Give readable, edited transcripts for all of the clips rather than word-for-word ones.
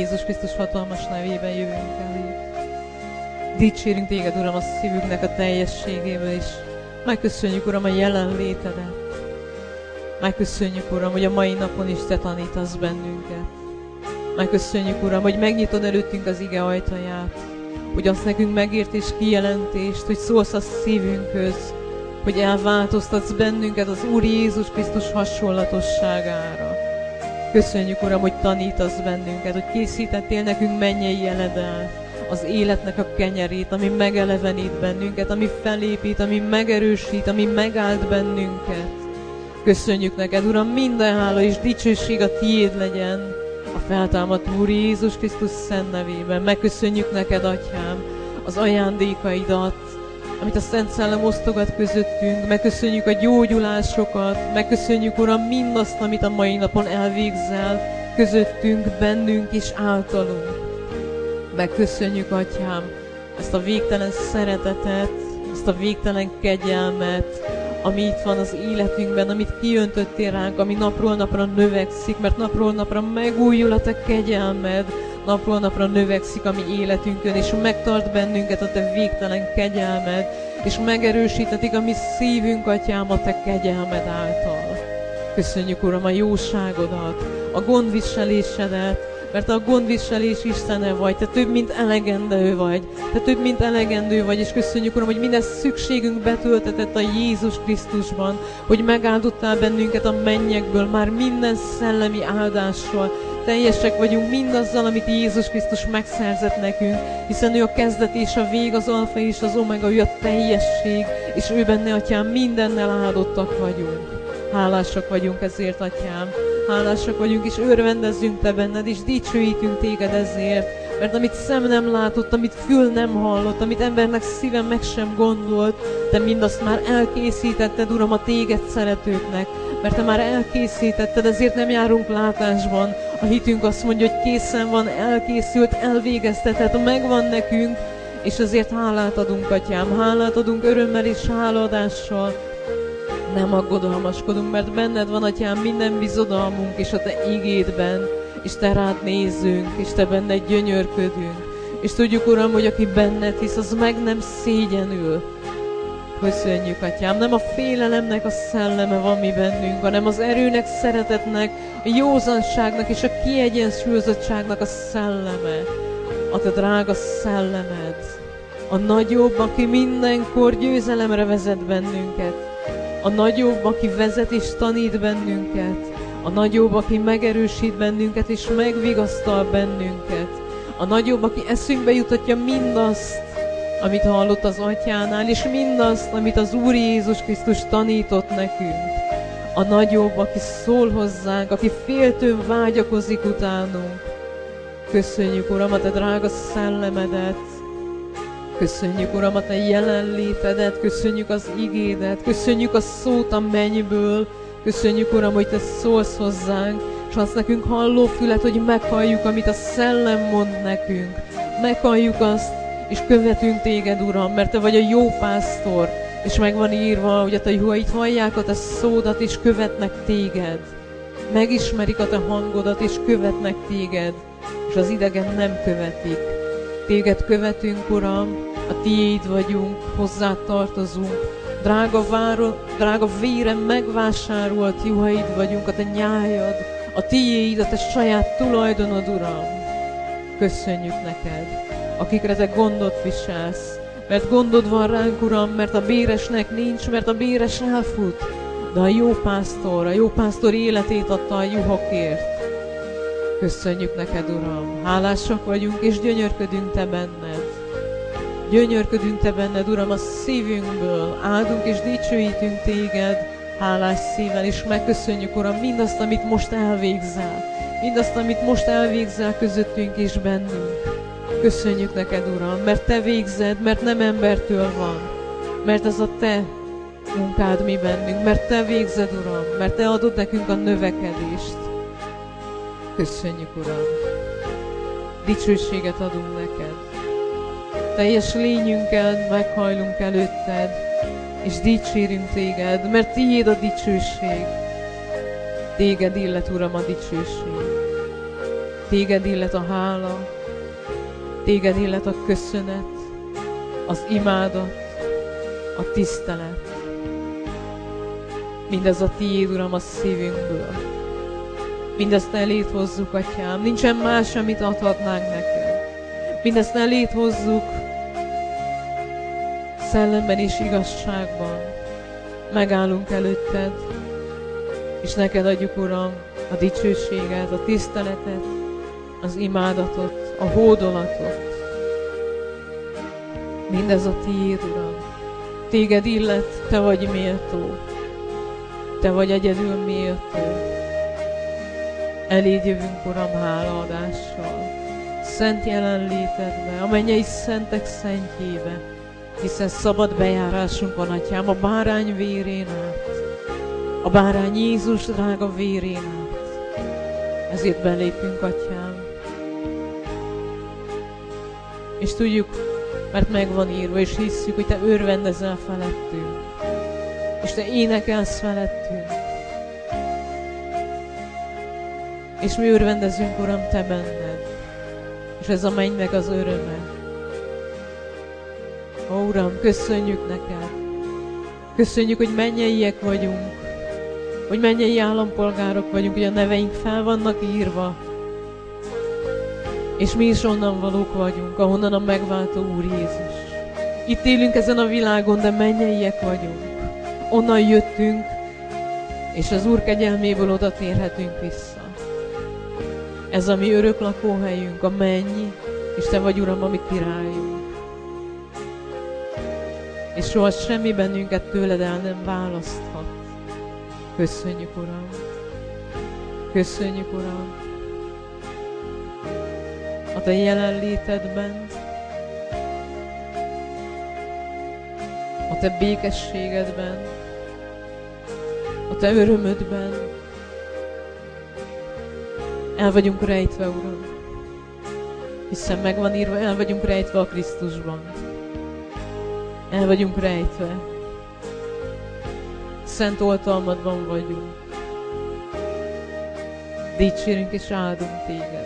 Jézus Krisztus hatalmas nevében jövünk elé. Dicsérünk Téged, Uram, a szívünknek a teljességéből is. Megköszönjük, Uram, a jelenlétedet. Megköszönjük, Uram, hogy a mai napon is Te tanítasz bennünket. Megköszönjük, Uram, hogy megnyitod előttünk az ige ajtaját, hogy azt nekünk megértés, kijelentést, hogy szólsz a szívünkhöz, hogy elváltoztatsz bennünket az Úr Jézus Krisztus hasonlatosságára. Köszönjük, Uram, hogy tanítasz bennünket, hogy készítettél nekünk mennyei jeledelt, az életnek a kenyerét, ami megelevenít bennünket, ami felépít, ami megerősít, ami megáld bennünket. Köszönjük neked, Uram, minden hála és dicsőség a Tiéd legyen, a feltámadt Úr Jézus Krisztus szent nevében. Megköszönjük neked, Atyám, az ajándékaidat, amit a Szent Szellem osztogat közöttünk. Megköszönjük a gyógyulásokat, megköszönjük, Uram, mindazt, amit a mai napon elvégzel közöttünk, bennünk és általunk. Megköszönjük, Atyám, ezt a végtelen szeretetet, ezt a végtelen kegyelmet, ami itt van az életünkben, amit kiöntöttél ránk, ami napról napra növekszik, mert napról napra megújul a Te kegyelmed, napról napra növekszik a mi életünkön, és megtart bennünket a Te végtelen kegyelmed, és megerősítetik a mi szívünk, Atyám, a Te kegyelmed által. Köszönjük, Uram, a jóságodat, a gondviselésedet, mert a gondviselés Istene vagy, Te több, mint elegendő vagy. Te több, mint elegendő vagy, és köszönjük, Uram, hogy minden szükségünk betöltetett a Jézus Krisztusban, hogy megáldottál bennünket a mennyekből, már minden szellemi áldással. Teljesek vagyunk mindazzal, amit Jézus Krisztus megszerzett nekünk, hiszen ő a kezdet és a vég, az alfa és az omega, ő a teljesség, és ő benne, Atyám, mindennel áldottak vagyunk. Hálásak vagyunk ezért, Atyám. Hálásak vagyunk, és örvendezzünk Te benned, és dicsőítünk Téged ezért, mert amit szem nem látott, amit fül nem hallott, amit embernek szíve meg sem gondolt, Te mindazt már elkészítetted, Uram, a Téged szeretőknek, mert Te már elkészítetted, ezért nem járunk látásban. A hitünk azt mondja, hogy készen van, elkészült, elvégeztetett, megvan nekünk, és ezért hálát adunk, Atyám, hálát adunk örömmel és hálaadással. Nem aggodalmaskodunk, mert benned van, Atyám, minden bizodalmunk, és a Te igédben, és Te rád nézünk, és Te benned gyönyörködünk. És tudjuk, Uram, hogy aki benned hisz, az meg nem szégyenül. Köszönjük, Atyám, nem a félelemnek a szelleme van mi bennünk, hanem az erőnek, szeretetnek, a józanságnak és a kiegyensúlyozottságnak a szelleme. A Te drága szellemed, a nagyobb, aki mindenkor győzelemre vezet bennünket. A nagyobb, aki vezet és tanít bennünket. A nagyobb, aki megerősít bennünket és megvigasztal bennünket. A nagyobb, aki eszünkbe jutatja mindazt, amit hallott az Atyánál, és mindazt, amit az Úr Jézus Krisztus tanított nekünk. A nagyobb, aki szól hozzánk, aki féltőn vágyakozik utánunk. Köszönjük, Uram, a Te drága szellemedet. Köszönjük, Uram, a Te jelenlétedet, köszönjük az igédet, köszönjük a szót a mennyből, köszönjük, Uram, hogy Te szólsz hozzánk, és adsz nekünk hallófület, hogy meghalljuk, amit a Szellem mond nekünk. Meghalljuk azt, és követünk Téged, Uram, mert Te vagy a jó pásztor, és meg van írva, hogy a Te juhait hallják a Te szódat, és követnek Téged. Megismerik a Te hangodat, és követnek Téged, és az idegen nem követik. Téged követünk, Uram, a Tiéd vagyunk, hozzád tartozunk, drága vérem megvásárolt juhaid vagyunk, a Te nyájad, a Tiéd, a Te saját tulajdonod, Uram. Köszönjük neked, akikre Te gondot viselsz, mert gondod van ránk, Uram, mert a béresnek nincs, mert a béres elfut, de a jó pásztor életét adta a juhokért. Köszönjük neked, Uram, hálásak vagyunk, és gyönyörködünk Te benned. Gyönyörködünk Te benned, Uram, a szívünkből, áldunk és dicsőítünk Téged, hálás szívvel, és megköszönjük, Uram, mindazt, amit most elvégzel. Mindazt, amit most elvégzel közöttünk és bennünk. Köszönjük neked, Uram, mert Te végzed, mert nem embertől van, mert ez a Te munkád mi bennünk, mert Te végzed, Uram, mert Te adod nekünk a növekedést. Köszönjük, Uram! Dicsőséget adunk neked. Teljes lényünkkel meghajlunk előtted, és dicsérünk Téged, mert Tiéd a dicsőség. Téged illet, Uram, a dicsőség. Téged illet a hála, Téged illet a köszönet, az imádat, a tisztelet. Mindez a Tiéd, Uram, a szívünkből. Mindezt eléd hozzuk, Atyám, nincsen más, amit adhatnánk neked. Mindezt eléd hozzuk szellemben és igazságban. Megállunk előtted, és neked adjuk, Uram, a dicsőséget, a tiszteletet, az imádatot, a hódolatot. Mindez a Tiéd, Uram. Téged illet, Te vagy méltó. Te vagy egyedül méltó. Eléd jövünk, Uram, hálaadással. Szent jelenlétedbe, a mennyei szentek szentjébe, hiszen szabad bejárásunk van, Atyám, a bárány vérén át, a bárány Jézus drága vérén át. Ezért belépünk, Atyám. És tudjuk, mert megvan írva, és hisszük, hogy Te örvendezel felettünk, és Te énekelsz felettünk. És mi örvendezünk, Uram, Te benned, és ez a mennynek az öröme. Ó, Uram, köszönjük neked. Köszönjük, hogy mennyeiek vagyunk, hogy mennyei állampolgárok vagyunk, hogy a neveink fel vannak írva, és mi is onnan valók vagyunk, ahonnan a megváltó Úr Jézus. Itt élünk ezen a világon, de mennyeiek vagyunk. Onnan jöttünk, és az Úr kegyelméből oda térhetünk vissza. Ez a mi örök lakóhelyünk, a menny, és Te vagy, Uram, a mi királyunk. És soha semmi bennünket tőled el nem választhat. Köszönjük, Uram! Köszönjük, Uram! A Te jelenlétedben, a Te békességedben, a Te örömödben el vagyunk rejtve, Uram. Hiszen meg van írva, el vagyunk rejtve a Krisztusban. El vagyunk rejtve. Szent oltalmadban vagyunk. Dicsérünk és áldunk Téged.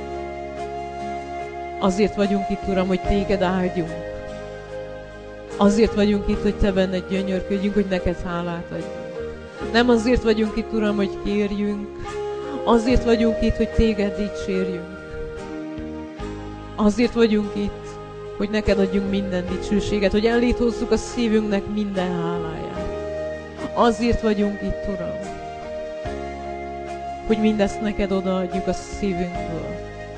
Azért vagyunk itt, Uram, hogy Téged áldjunk. Azért vagyunk itt, hogy Te benned gyönyörködjünk, hogy neked hálát adjunk. Nem azért vagyunk itt, Uram, hogy kérjünk. Azért vagyunk itt, hogy Téged dicsérjünk. Azért vagyunk itt, hogy neked adjunk minden dicsőséget, hogy eléd hozzuk a szívünknek minden háláját. Azért vagyunk itt, Uram, hogy mindezt neked odaadjuk a szívünkből.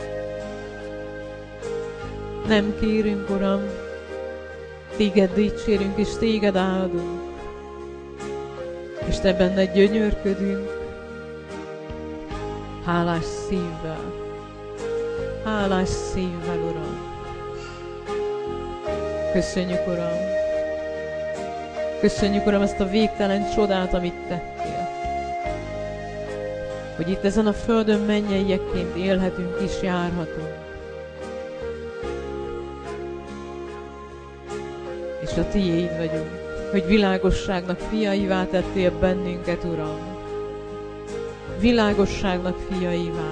Nem kérünk, Uram, Téged dicsérünk és Téged áldunk, és Te benned gyönyörködünk, hálás szívvel. Hálás szívvel, Uram. Köszönjük, Uram. Köszönjük, Uram, ezt a végtelen csodát, amit tettél. Hogy itt ezen a földön mennyeiekként élhetünk és járhatunk. És a Tiéd vagyunk, hogy világosságnak fiaivá tettél bennünket, Uram. Világosságnak fiaivá.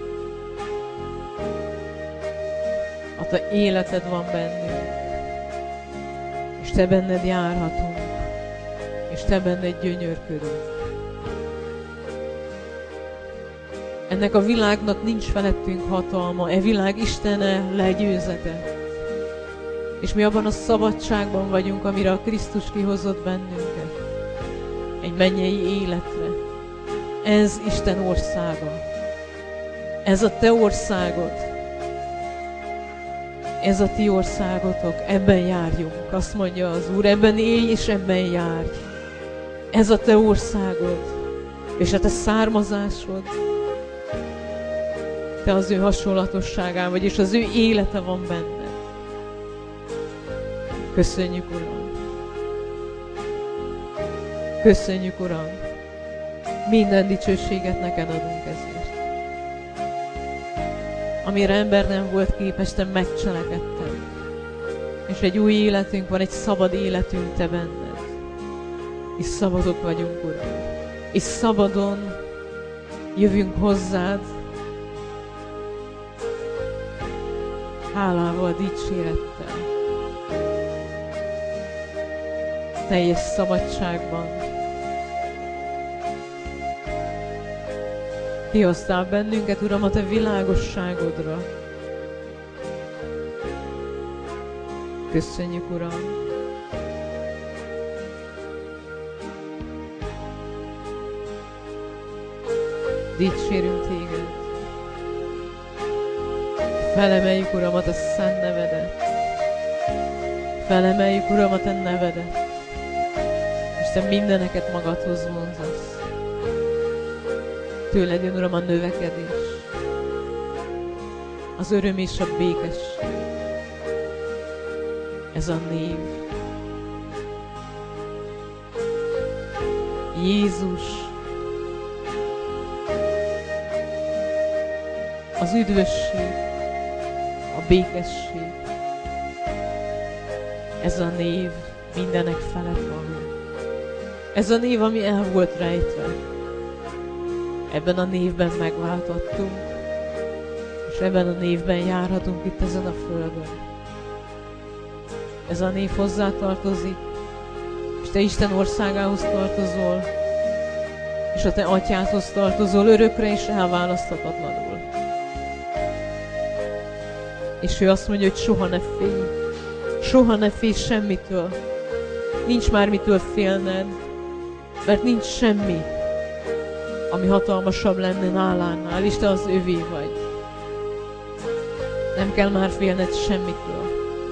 A Te életed van bennünk, és Te benned járhatunk, és Te benned gyönyörködünk. Ennek a világnak nincs felettünk hatalma, e világ Istene legyőzetett. És mi abban a szabadságban vagyunk, amire a Krisztus kihozott bennünket. Egy mennyei életre. Ez Isten országa. Ez a Te országod. Ez a Ti országotok. Ebben járjunk. Azt mondja az Úr, ebben élj és ebben járj. Ez a Te országod. És a Te származásod. Te az ő hasonlatosságán vagy, és az ő élete van benned. Köszönjük, Uram! Köszönjük, Uram! Minden dicsőséget neked adunk ezért. Amire ember nem volt képes, Te megcselekedted. És egy új életünk van, egy szabad életünk Te benned. És szabadok vagyunk, Uram. És szabadon jövünk hozzád, hálával, dicsérettel, teljes szabadságban. Kihoztál bennünket, Uram, a Te világosságodra. Köszönjük, Uram! Dicsérünk Téged. Felemeljük, Uram, a Te szent nevedet. Felemeljük, Uram, a Te nevedet. És Te mindeneket magadhoz vonzasz. Tőled jön, Uram, a növekedés, az öröm és a békesség. Ez a név. Jézus. Az üdvösség, a békesség. Ez a név mindenek felett van. Ez a név, ami el volt rejtve. Ebben a névben megváltottunk, és ebben a névben járhatunk itt ezen a földön. Ez a név hozzá tartozik, és Te Isten országához tartozol, és a Te atyádhoz tartozol örökre és elválaszthatatlanul. És ő azt mondja, hogy soha ne félj semmitől. Nincs már mitől félned, mert nincs semmi, ami hatalmasabb lenne nálánál, és Te az övé vagy. Nem kell már félned semmitől.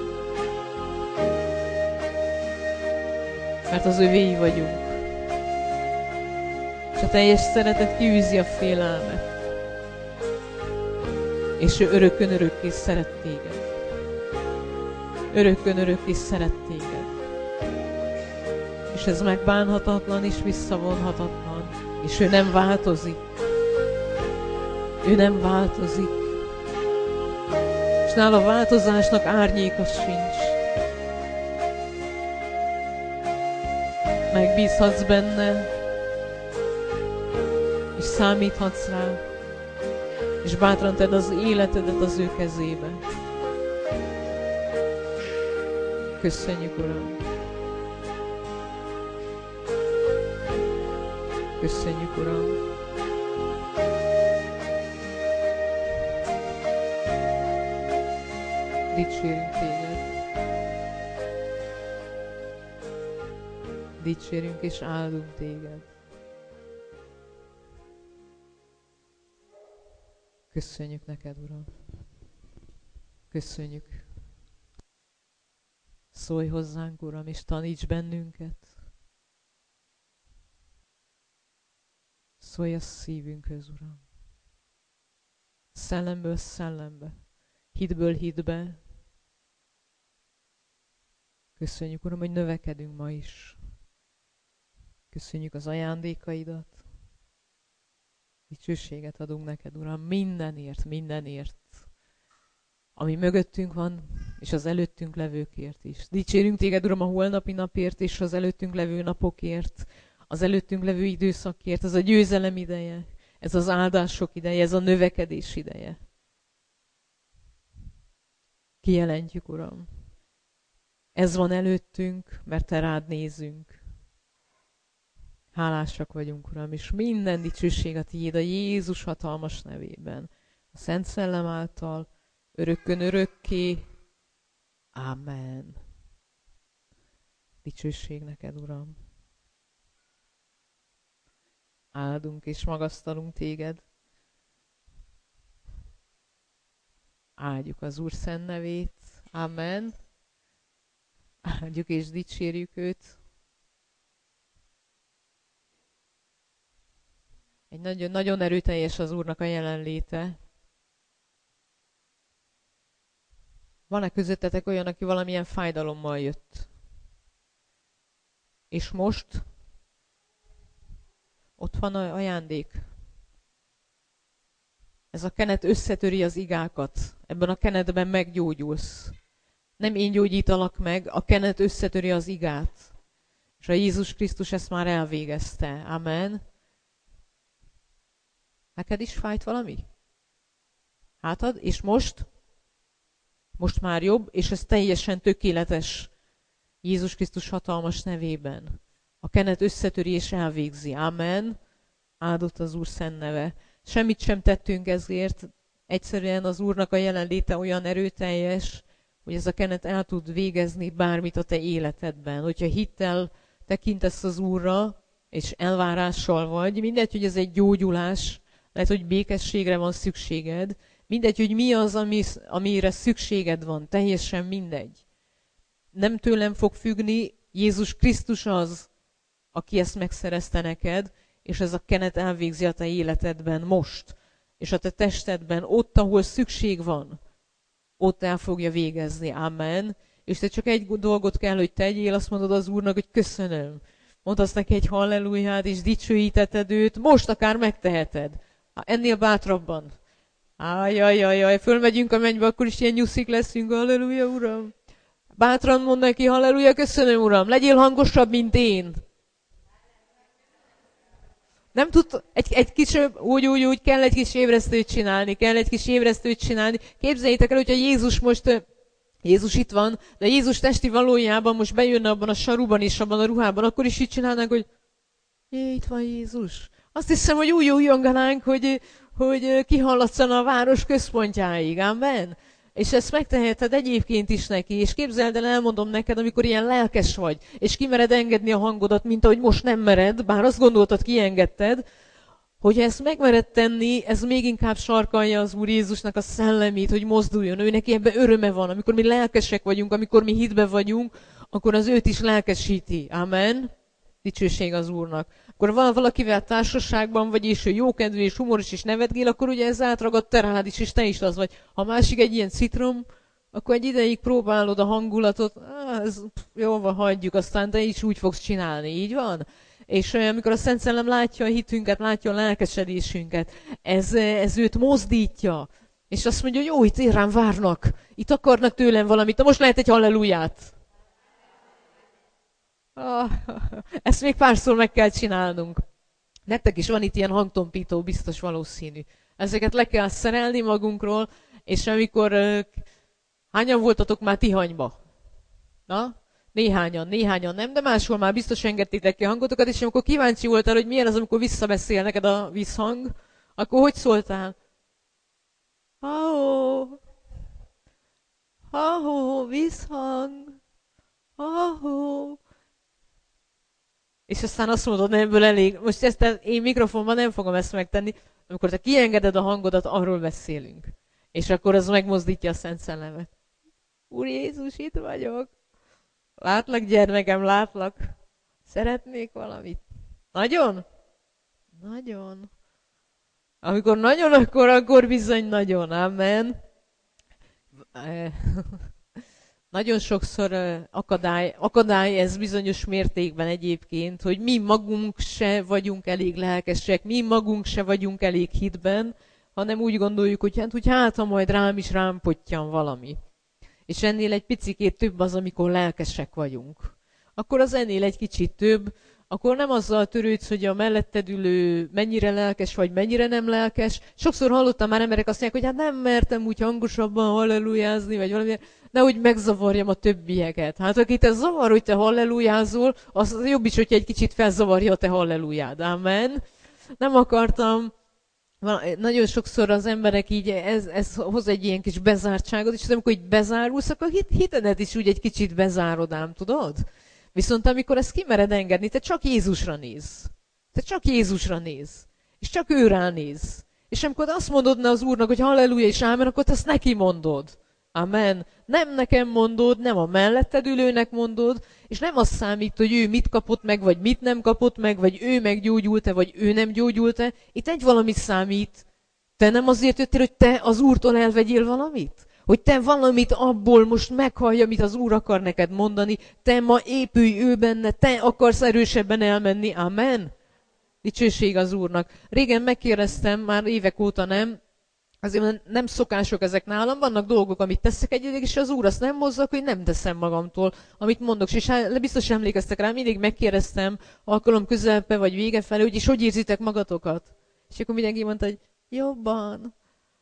Mert az övéi vagyunk. És a teljes szeretet kiűzi a félelmet. És ő örökön örökké szeret téged. Örökön örökké szeret téged. És ez megbánhatatlan és visszavonhatatlan. És ő nem változik. Ő nem változik. És nála változásnak árnyéka sincs. Megbízhatsz benne, és számíthatsz rá, és bátran tedd az életedet az ő kezébe. Köszönjük, Uram! Köszönjük, Uram! Dicsérünk Téged! Dicsérünk és áldunk Téged! Köszönjük neked, Uram! Köszönjük! Szólj hozzánk, Uram, és taníts bennünket! Szólj a szívünkhöz, Uram! Szellemből szellembe, hitből hitbe. Köszönjük, Uram, hogy növekedünk ma is. Köszönjük az ajándékaidat. Dicsőséget adunk neked, Uram, mindenért, ami mögöttünk van, és az előttünk levőkért is. Dicsérünk Téged, Uram, a holnapi napért, és az előttünk levő napokért, az előttünk levő időszakért, ez a győzelem ideje, ez az áldások ideje, ez a növekedés ideje. Kijelentjük, Uram. Ez van előttünk, mert Te rád nézünk. Hálásak vagyunk, Uram, és minden dicsőség a Tiéd a Jézus hatalmas nevében. A Szent Szellem által, örökkön örökké. Amen. Dicsőség neked, Uram. Áldunk és magasztalunk Téged. Áldjuk az Úr szent nevét. Amen. Áldjuk és dicsérjük őt. Egy nagyon erőteljes az Úrnak a jelenléte. Van-e közöttetek olyan, aki valamilyen fájdalommal jött? És most ott van az ajándék. Ez a kenet összetöri az igákat. Ebben a kenetben meggyógyulsz. Nem én gyógyítalak meg, a kenet összetöri az igát. És a Jézus Krisztus ezt már elvégezte. Amen. Neked is fájt valami? Hátad? És most? Most már jobb, és ez teljesen tökéletes Jézus Krisztus hatalmas nevében. A kenet összetöri és elvégzi. Amen. Áldott az Úr szent neve. Semmit sem tettünk ezért. Egyszerűen az Úrnak a jelenléte olyan erőteljes, hogy ez a kenet el tud végezni bármit a te életedben. Hogyha hittel tekintesz az Úrra, és elvárással vagy, mindegy, hogy ez egy gyógyulás, lehet, hogy békességre van szükséged, mindegy, hogy mi az, amire szükséged van, teljesen mindegy. Nem tőlem fog függni, Jézus Krisztus az, aki ezt megszerezte neked, és ez a kenet elvégzi a te életedben most, és a te testedben, ott, ahol szükség van, ott el fogja végezni. Amen. És te csak egy dolgot kell, hogy tegyél, azt mondod az Úrnak, hogy köszönöm. Mondasz neki egy halleluját, és dicsőíteted őt, most akár megteheted. Ennél bátrabban. Ájjajjajjaj, fölmegyünk a mennybe, akkor is ilyen nyuszik leszünk, halleluja, Uram. Bátran mond neki, halleluja, köszönöm, Uram, legyél hangosabb, mint én. Nem tud, egy kis, úgy kell egy kis ébresztőt csinálni, Képzeljétek el, hogyha Jézus itt van, de Jézus testi valójában most bejönne abban a saruban és abban a ruhában, akkor is így csinálnánk, hogy itt van Jézus. Azt hiszem, hogy úgy újonganánk, hogy kihallatszana a város központjáig. Amen. És ezt megteheted egyébként is neki, és képzeld el, elmondom neked, amikor ilyen lelkes vagy, és kimered engedni a hangodat, mint ahogy most nem mered, bár azt gondoltad, kiengedted, hogyha ezt megmered tenni, ez még inkább sarkalja az Úr Jézusnak a szellemét, hogy mozduljon. Ő neki ebben öröme van. Amikor mi lelkesek vagyunk, amikor mi hitbe vagyunk, akkor az őt is lelkesíti. Amen. Dicsőség az Úrnak. Akkor van valakivel társaságban vagy, és ő jókedvű és humoros és nevetgél, akkor ugye ez átragad te rád is, és te is az vagy. Ha másik egy ilyen citrom, akkor egy ideig próbálod a hangulatot, jó van, hagyjuk, aztán te is úgy fogsz csinálni, így van? És amikor a Szent Szellem látja a hitünket, látja a lelkesedésünket, ez őt mozdítja, és azt mondja, hogy jó, itt rám várnak, itt akarnak tőlem valamit, na most lehet egy halleluját. Ezt még párszor meg kell csinálnunk. Nektek is van itt ilyen hangtompító, biztos valószínű. Ezeket le kell szerelni magunkról, és amikor... hányan voltatok már Tihanyba? Na? Néhányan nem, de máshol már biztos engedtétek ki a hangotokat, és amikor kíváncsi voltál, hogy milyen az, amikor visszabeszél neked a visszhang, akkor hogy szóltál? Visszhang. És aztán azt mondod, nem, ebből elég. Most ezt én mikrofonban nem fogom ezt megtenni. Amikor te kiengeded a hangodat, arról beszélünk. És akkor az megmozdítja a Szent Szellemet. Úr Jézus, itt vagyok. Látlak, gyermekem, látlak. Szeretnék valamit. Nagyon? Nagyon. Amikor nagyon, akkor bizony nagyon. Amen. Nagyon sokszor akadály ez bizonyos mértékben egyébként, hogy mi magunk se vagyunk elég lelkesek, mi magunk se vagyunk elég hitben, hanem úgy gondoljuk, hogy hát ha majd rám pottyan valami. És ennél egy picikét több az, amikor lelkesek vagyunk. Akkor az ennél egy kicsit több, akkor nem azzal törődsz, hogy a melletted ülő mennyire lelkes, vagy mennyire nem lelkes. Sokszor hallottam már emberek azt mondják, hogy hát nem mertem úgy hangosabban hallelujázni, vagy valami, nehogy megzavarjam a többieket. Hát akit ez zavar, hogy te hallelujázol, az jobb is, hogyha egy kicsit felzavarja a te hallelujád. Amen. Nem akartam. Nagyon sokszor az emberek így, ez hoz egy ilyen kis bezártságot, és amikor így bezárulsz, akkor hitedet is úgy egy kicsit bezárod ám, tudod? Viszont amikor ezt kimered engedni, te csak Jézusra néz. Te csak Jézusra néz. És csak ő ránéz. És amikor azt mondod az Úrnak, hogy halleluja és ámen, akkor te ezt neki mondod. Amen. Nem nekem mondod, nem a melletted ülőnek mondod, és nem az számít, hogy ő mit kapott meg, vagy mit nem kapott meg, vagy ő meggyógyult-e, vagy ő nem gyógyult-e. Itt egy valamit számít. Te nem azért jöttél, hogy te az Úrtól elvegyél valamit? Hogy te valamit abból most meghallj, amit az Úr akar neked mondani. Te ma épülj ő benne, te akarsz erősebben elmenni. Amen. Dicsőség az Úrnak. Régen megkérdeztem, már évek óta nem, azért nem szokások ezek nálam, vannak dolgok, amit teszek egyébként, és az Úr azt nem hozza, hogy nem teszem magamtól, amit mondok. És biztos emlékeztek rá, mindig megkérdeztem alkalom közepe vagy vége felé, hogy és hogy érzitek magatokat? És akkor mindenki mondta, hogy jobban.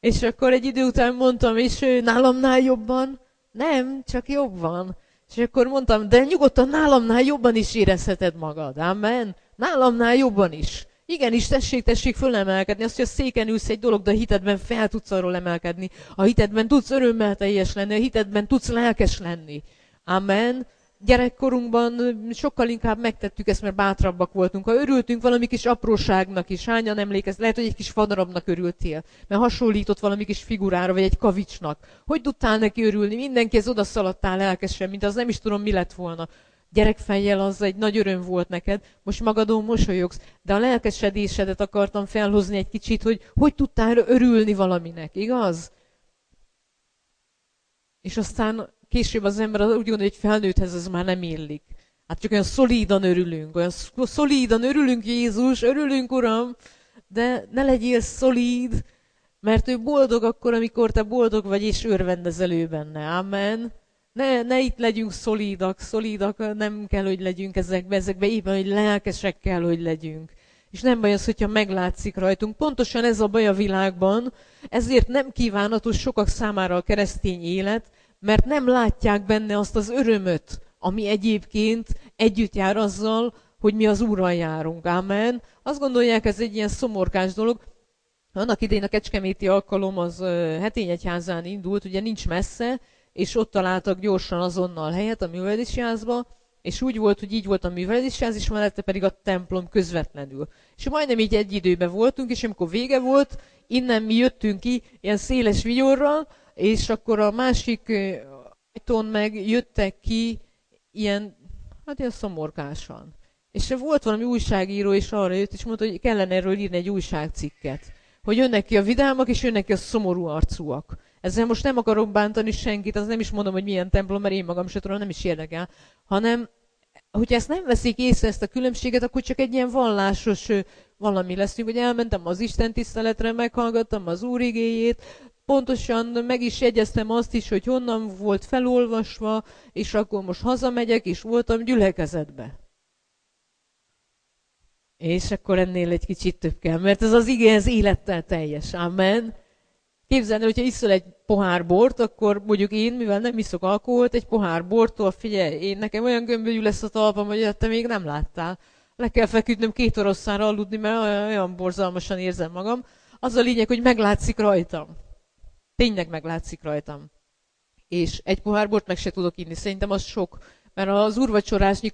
És akkor egy idő után mondtam, és ő nálamnál jobban? Nem, csak jobb van. És akkor mondtam, de nyugodtan nálamnál jobban is érezheted magad. Amen. Nálamnál jobban is. Igenis, tessék fölemelkedni. Azt, hogy a széken ülsz egy dolog, de a hitedben fel tudsz arról emelkedni. A hitedben tudsz örömmel teljes lenni, a hitedben tudsz lelkes lenni. Amen. Gyerekkorunkban sokkal inkább megtettük ezt, mert bátrabbak voltunk. Ha örültünk valami kis apróságnak is, hányan emlékeztek, lehet, hogy egy kis fadarabnak örültél, mert hasonlított valami kis figurára, vagy egy kavicsnak. Hogy tudtál neki örülni? Mindenkihez odaszaladtál lelkesen, mint az nem is tudom, mi lett volna. Gyerekfejjel az egy nagy öröm volt neked, most magadon mosolyogsz, de a lelkesedésedet akartam felhozni egy kicsit, hogy tudtál örülni valaminek, igaz? És aztán később az ember úgy gondolja, hogy felnőtthez ez már nem illik. Hát csak olyan szolídan örülünk, Jézus, örülünk, Uram, de ne legyél szolíd, mert ő boldog akkor, amikor te boldog vagy, és örvendezel ő benne. Amen. Ne itt legyünk szolidak nem kell, hogy legyünk ezekbe éppen, hogy lelkesek kell, hogy legyünk. És nem baj az, hogyha meglátszik rajtunk. Pontosan ez a baj a világban, ezért nem kívánatos sokak számára a keresztény élet, mert nem látják benne azt az örömöt, ami egyébként együtt jár azzal, hogy mi az Úrral járunk. Amen. Azt gondolják, ez egy ilyen szomorkás dolog. Annak idején a kecskeméti alkalom az Hetényegyházán indult, ugye nincs messze, és ott találtak gyorsan azonnal helyet a művelődésjázba, és úgy volt, hogy így volt a művelődésjáz, és mellette pedig a templom közvetlenül. És majdnem így egy időben voltunk, és amikor vége volt, innen mi jöttünk ki ilyen széles vigyorral, és akkor a másik ajtón meg jöttek ki ilyen szomorkásan. És volt valami újságíró, és arra jött, és mondta, hogy kellene erről írni egy újságcikket. Hogy jönnek ki a vidámak, és jönnek ki a szomorú arcúak. Ezzel most nem akarok bántani senkit, az nem is mondom, hogy milyen templom, mert én magam se tudom, nem is érdekel, hanem, hogyha ezt nem veszik észre, ezt a különbséget, akkor csak egy ilyen vallásos valami leszünk, hogy elmentem az Isten tiszteletre, meghallgattam az Úr igéjét, pontosan meg is jegyeztem azt is, hogy honnan volt felolvasva, és akkor most hazamegyek, és voltam gyülekezetbe. És akkor ennél egy kicsit több kell, mert ez az ige, ez élettel teljes. Amen. Képzeld el, hogyha iszol egy pohár bort, akkor mondjuk én, mivel nem iszok alkoholt, egy pohár bortól, figyelj, nekem olyan gömbölyű lesz a talpam, hogy te még nem láttál. Le kell feküdnöm 2 oroszánra aludni, mert olyan borzalmasan érzem magam. Az a lényeg, hogy meglátszik rajtam. Tényleg meglátszik rajtam. És egy pohár bort meg se tudok inni. Szerintem az sok. Mert az úrvacsorásnyi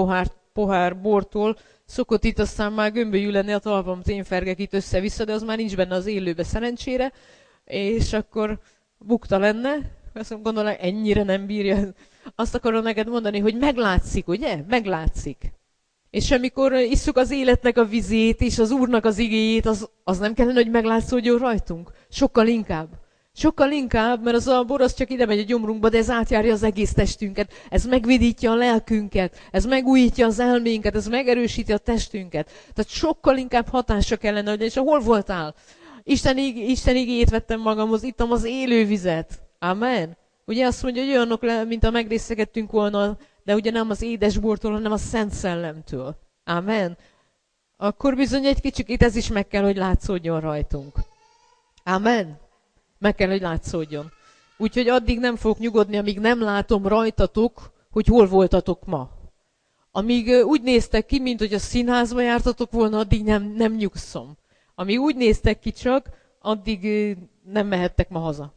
pohár bortól szokott itt aztán már gömbölyű lenni a talpam, én fergek itt össze-vissza, de az már nincs benne az élőbe szerencsére. És akkor bukta lenne, azt gondolom, ennyire nem bírja. Azt akarom neked mondani, hogy meglátszik, ugye? Meglátszik. És amikor isszuk az életnek a vizét, és az Úrnak az igéjét, az nem kellene, hogy meglátszódjon rajtunk? Sokkal inkább. Sokkal inkább, mert az a bor az csak ide megy a gyomrunkba, de ez átjárja az egész testünket, ez megvidítja a lelkünket, ez megújítja az elménket, ez megerősíti a testünket. Tehát sokkal inkább hatása kellene, hogy és hol voltál? Isten igéjét vettem magamhoz, ittam az élő vizet. Amen. Ugye azt mondja, hogy olyanok, mint a megrészegettünk volna, de ugye nem az édesbortól, hanem a Szent Szellemtől. Amen. Akkor bizony egy kicsit ez is meg kell, hogy látszódjon rajtunk. Amen. Meg kell, hogy látszódjon. Úgyhogy addig nem fogok nyugodni, amíg nem látom rajtatok, hogy hol voltatok ma. Amíg úgy néztek ki, mint hogy a színházba jártatok volna, addig nem nyugszom. Amíg úgy néztek ki csak, addig nem mehettek ma haza.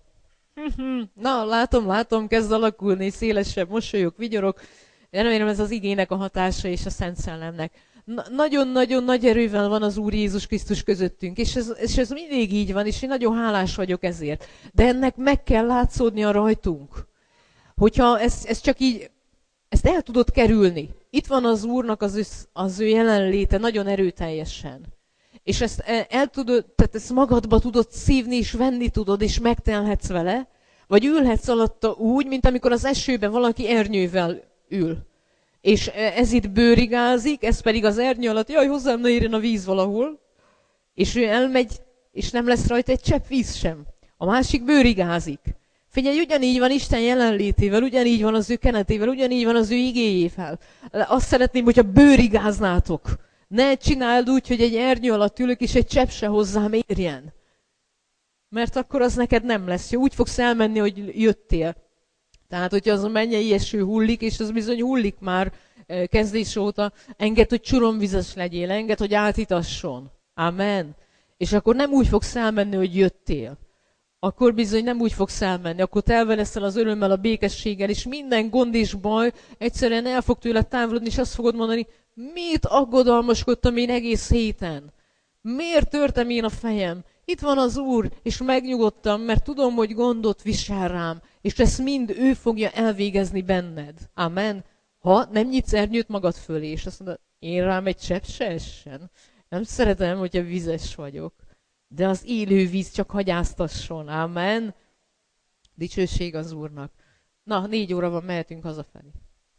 Na, látom, kezd alakulni, szélesebb mosolyok, vigyorok. Remélem ez az igének a hatása és a Szent Szellemnek. Nagyon-nagyon nagy erővel van az Úr Jézus Krisztus közöttünk, és ez mindig így van, és én nagyon hálás vagyok ezért. De ennek meg kell látszódnia rajtunk. Hogyha ez csak így, ezt el tudod kerülni. Itt van az Úrnak az ő jelenléte nagyon erőteljesen. És ezt tehát ezt magadba tudod szívni, és venni tudod, és megtelhetsz vele, vagy ülhetsz alatta úgy, mint amikor az esőben valaki ernyővel ül. És ez itt bőrigázik, ez pedig az ernyő alatt, jaj, hozzám ne érjen a víz valahol, és ő elmegy, és nem lesz rajta egy csepp víz sem. A másik bőrigázik. Figyelj, ugyanígy van Isten jelenlétével, ugyanígy van az ő kenetével, ugyanígy van az ő igéjével. Azt szeretném, hogyha bőrigáznátok. Ne csináld úgy, hogy egy ernyő alatt ülök, és egy csepp se hozzám érjen. Mert akkor az neked nem lesz jó. Úgy fogsz elmenni, hogy jöttél. Tehát, hogyha az a mennyei eső hullik, és az bizony hullik már kezdés óta, engedd, hogy csuromvizes legyél, engedd, hogy átítasson. Amen. És akkor nem úgy fogsz elmenni, hogy jöttél. Akkor bizony nem úgy fogsz elmenni, akkor te elveleszel az örömmel, a békességgel, és minden gond és baj egyszerűen el fog tőle távolodni, és azt fogod mondani, miért aggodalmaskodtam én egész héten? Miért törtem én a fejem? Itt van az Úr, és megnyugodtam, mert tudom, hogy gondot visel rám, és ezt mind ő fogja elvégezni benned. Amen. Ha nem nyitsz ernyőt magad fölé, és azt mondod, én rám egy csepp se essen. Nem szeretem, hogyha vizes vagyok. De az élő víz csak hagyáztasson. Amen. Dicsőség az Úrnak. Na, 4 óra van, mehetünk hazafelé.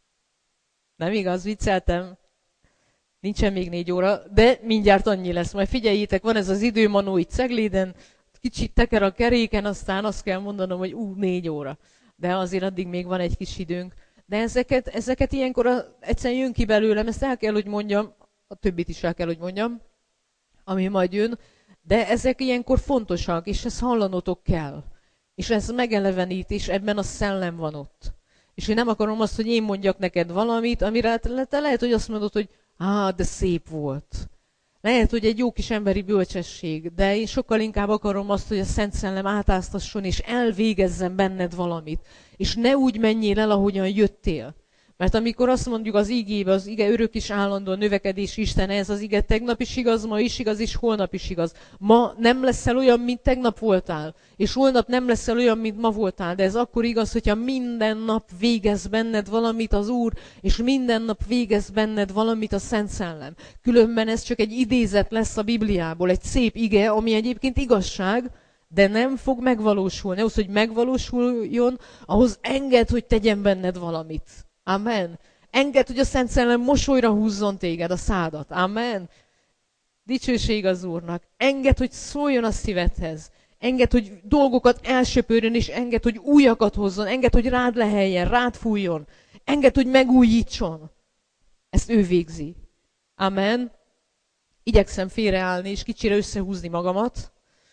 Nem igaz, vicceltem. Nincsen még 4 óra, de mindjárt annyi lesz. Majd figyeljétek, van ez az időmanó itt Cegléden, kicsit teker a keréken, aztán azt kell mondanom, hogy 4 óra. De azért addig még van egy kis időnk. De ezeket ilyenkor egyszerűen jön ki belőlem, ezt el kell, hogy mondjam, a többit is el kell, hogy mondjam, ami majd jön, de ezek ilyenkor fontosak, és ezt hallanotok kell. És ez megelevenít, és ebben a szellem van ott. És én nem akarom azt, hogy én mondjak neked valamit, amire te lehet, hogy azt mondod, hogy de szép volt. Lehet, hogy egy jó kis emberi bölcsesség, de én sokkal inkább akarom azt, hogy a Szent Szellem átáztasson, és elvégezzen benned valamit. És ne úgy menjél el, ahogyan jöttél. Mert amikor azt mondjuk az igébe, az ige örök is állandó növekedés Isten, ez az ige tegnap is igaz, ma is igaz, és holnap is igaz. Ma nem leszel olyan, mint tegnap voltál, és holnap nem leszel olyan, mint ma voltál, de ez akkor igaz, hogyha minden nap végez benned valamit az Úr, és minden nap végez benned valamit a Szent Szellem. Különben ez csak egy idézet lesz a Bibliából, egy szép ige, ami egyébként igazság, de nem fog megvalósulni. Ahhoz, hogy megvalósuljon, ahhoz engedd, hogy tegyen benned valamit. Amen. Engedd, hogy a Szent Szellem mosolyra húzzon téged, a szádat. Amen. Dicsőség az Úrnak. Engedd, hogy szóljon a szívedhez. Engedd, hogy dolgokat elsöpörjön, és engedd, hogy újakat hozzon. Engedd, hogy rád leheljen, rád fújjon. Engedd, hogy megújítson. Ezt ő végzi. Amen. Igyekszem félreállni, és kicsire összehúzni magamat,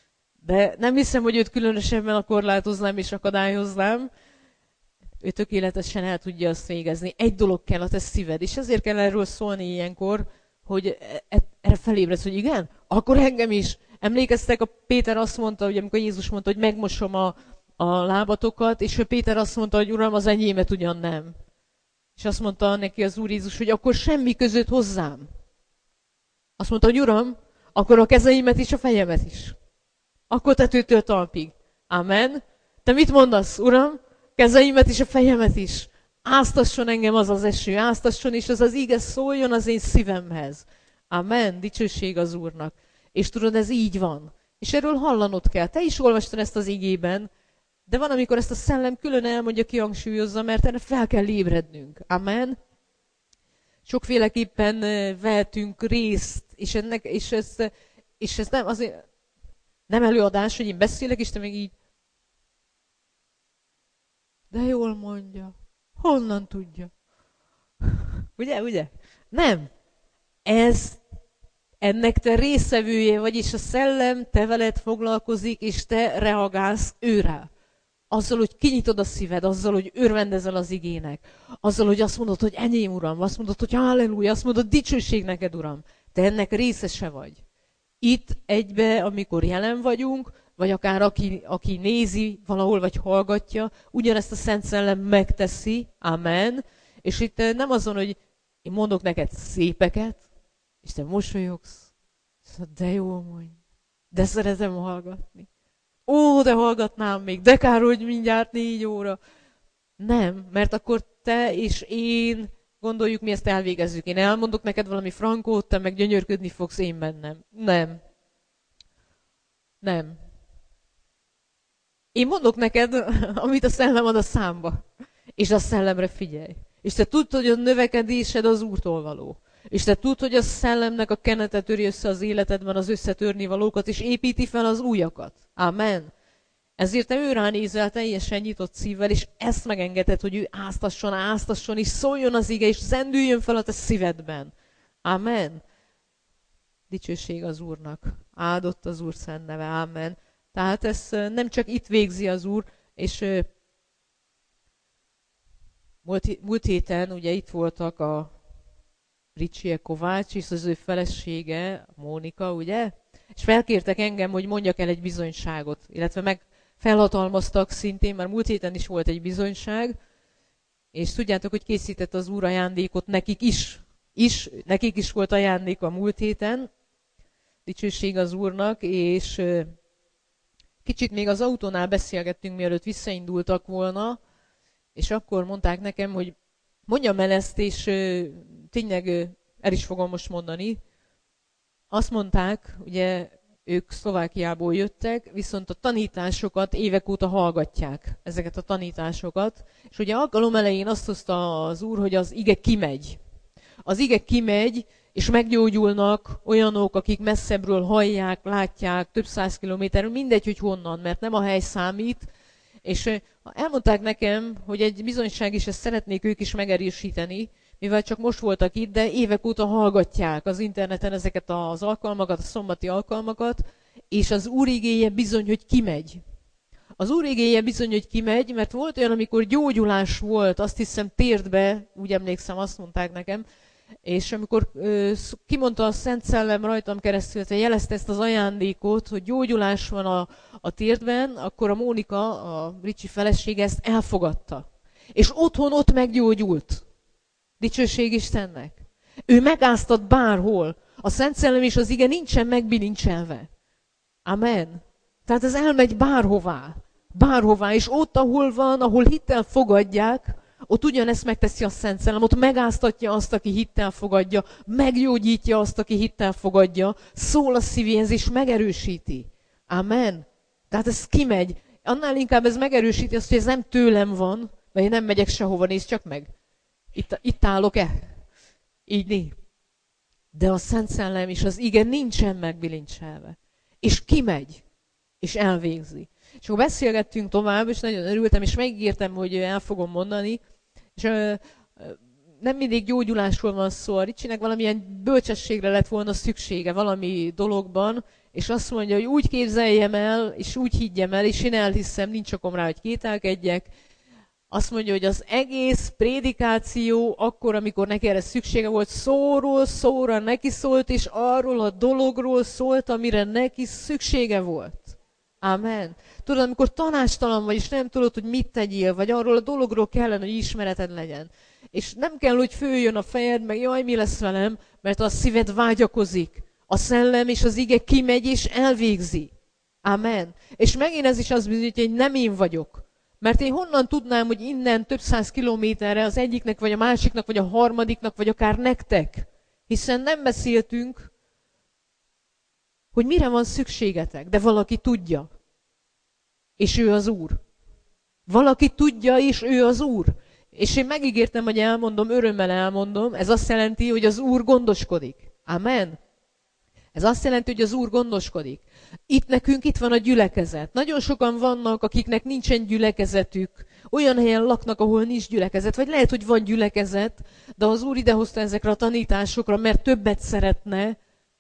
de nem hiszem, hogy őt különösebben korlátoznám és akadályoznám. Ő tökéletesen el tudja azt végezni. Egy dolog kell, a te szíved, és ezért kell erről szólni ilyenkor, hogy erre felébredsz, hogy igen, akkor engem is. Emlékeztek, a Péter azt mondta, hogy amikor Jézus mondta, hogy megmosom a lábatokat, és Péter azt mondta, hogy Uram, az enyémet ugyan nem. És azt mondta neki az Úr Jézus, hogy akkor semmi között hozzám. Azt mondta, hogy Uram, akkor a kezeimet és a fejemet is. Akkor tetőtől talpig. Amen. Te mit mondasz, Uram? Kezeimet és a fejemet is. Áztasson engem az az eső, áztasson, és az az ige szóljon az én szívemhez. Amen. Dicsőség az Úrnak. És tudod, ez így van. És erről hallanod kell. Te is olvastad ezt az igében, de van, amikor ezt a szellem külön elmondja, kihangsúlyozza, mert erre fel kell ébrednünk. Amen. Sokféleképpen vehetünk részt, és ez nem azért nem előadás, hogy én beszélek, és te még így. De jól mondja. Honnan tudja? Ugye? Nem. Ennek te részevője vagy, és a szellem te veled foglalkozik, és te reagálsz őre. Azzal, hogy kinyitod a szíved, azzal, hogy örvendezel az igének, azzal, hogy azt mondod, hogy enyém, Uram, azt mondod, hogy halleluja, azt mondod, dicsőség neked, Uram. Te ennek részese vagy. Itt egybe, amikor jelen vagyunk, vagy akár aki nézi valahol, vagy hallgatja, ugyanezt a Szent Szellem megteszi, amen. És itt nem azon, hogy én mondok neked szépeket, és te mosolyogsz, de jól mondj, de szeretem hallgatni. Ó, de hallgatnám még, de kár, hogy mindjárt 4 óra. Nem, mert akkor te és én gondoljuk, mi ezt elvégezzük. Én elmondok neked valami frankót, te meg gyönyörködni fogsz én bennem. Nem. Én mondok neked, amit a szellem ad a számba. És a szellemre figyelj. És te tudd, hogy a növekedésed az Úrtól való. És te tudd, hogy a szellemnek a kenete töri össze az életedben az összetörni valókat, és építi fel az újakat. Amen. Ezért te őrá nézel teljesen nyitott szívvel, és ezt megengeded, hogy ő áztasson, és szóljon az ige, és zendüljön fel a te szívedben. Amen. Dicsőség az Úrnak. Áldott az Úr szent neve. Amen. Tehát ezt nem csak itt végzi az Úr, és múlt héten ugye itt voltak a Ricsie Kovács és az ő felesége, Mónika, ugye? És felkértek engem, hogy mondjak el egy bizonyságot, illetve meg felhatalmaztak szintén, mert múlt héten is volt egy bizonyság, és tudjátok, hogy készített az Úr ajándékot nekik is. Nekik is volt ajándék a múlt héten, dicsőség az Úrnak, és kicsit még az autónál beszélgettünk, mielőtt visszaindultak volna, és akkor mondták nekem, hogy mondjam el ezt, és tényleg el is fogom most mondani. Azt mondták, ugye ők Szlovákiából jöttek, viszont a tanításokat évek óta hallgatják, ezeket a tanításokat. És ugye alkalom elején azt hozta az Úr, hogy az ige kimegy. Az ige kimegy, és meggyógyulnak olyanok, akik messzebbről hallják, látják, több 100 kilométerről, mindegy, hogy honnan, mert nem a hely számít. És elmondták nekem, hogy egy bizonyság is, ezt szeretnék ők is megerősíteni, mivel csak most voltak itt, de évek óta hallgatják az interneten ezeket az alkalmakat, a szombati alkalmakat, és az Úr igéje bizony, hogy kimegy. Az Úr igéje bizony, hogy kimegy, mert volt olyan, amikor gyógyulás volt, azt hiszem térdbe, úgy emlékszem, azt mondták nekem, és amikor kimondta a Szent Szellem rajtam keresztül, hogy jelezte ezt az ajándékot, hogy gyógyulás van a térdben, akkor a Mónika, a Ricsi felesége ezt elfogadta. És otthon ott meggyógyult. Dicsőség Istennek. Ő megáztat bárhol. A Szent Szellem és az ige nincsen megbilincselve. Amen. Tehát ez elmegy bárhová. Bárhová. És ott, ahol van, ahol hittel fogadják, ott ugyanezt megteszi a Szent Szellem. Ott megáztatja azt, aki hittel fogadja. Meggyógyítja azt, aki hittel fogadja. Szól a szívéhez és megerősíti. Amen. Tehát ez kimegy. Annál inkább ez megerősíti azt, hogy ez nem tőlem van, mert én nem megyek sehova, nézd csak meg. Itt állok-e? Így né. De a Szent Szellem és az ige nincsen megbilincselve. És kimegy, és elvégzi. És akkor beszélgettünk tovább, és nagyon örültem, és megígértem, hogy el fogom mondani. És nem mindig gyógyulásról van szó. A Ricsinek valamilyen bölcsességre lett volna szüksége valami dologban, és azt mondja, hogy úgy képzeljem el, és úgy higgyem el, és én elhiszem, nincs okom rá, hogy kételkedjek. Azt mondja, hogy az egész prédikáció akkor, amikor neki erre szüksége volt, szóról szóra neki szólt, és arról a dologról szólt, amire neki szüksége volt. Amen. Tudod, amikor tanácstalan vagy, és nem tudod, hogy mit tegyél, vagy arról a dologról kellene, hogy ismereted legyen. És nem kell, hogy főjön a fejed, meg jaj, mi lesz velem, mert a szíved vágyakozik. A szellem és az ige kimegy, és elvégzi. Amen. És megint ez is az bizonyítja, hogy nem én vagyok. Mert én honnan tudnám, hogy innen több 100 kilométerre az egyiknek, vagy a másiknak, vagy a harmadiknak, vagy akár nektek. Hiszen nem beszéltünk, hogy mire van szükségetek, de valaki tudja. És ő az Úr. Valaki tudja, és ő az Úr. És én megígértem, hogy elmondom, örömmel elmondom. Ez azt jelenti, hogy az Úr gondoskodik. Amen. Ez azt jelenti, hogy az Úr gondoskodik. Itt van a gyülekezet. Nagyon sokan vannak, akiknek nincsen gyülekezetük. Olyan helyen laknak, ahol nincs gyülekezet. Vagy lehet, hogy van gyülekezet, de az Úr idehozta ezekre a tanításokra, mert többet szeretne.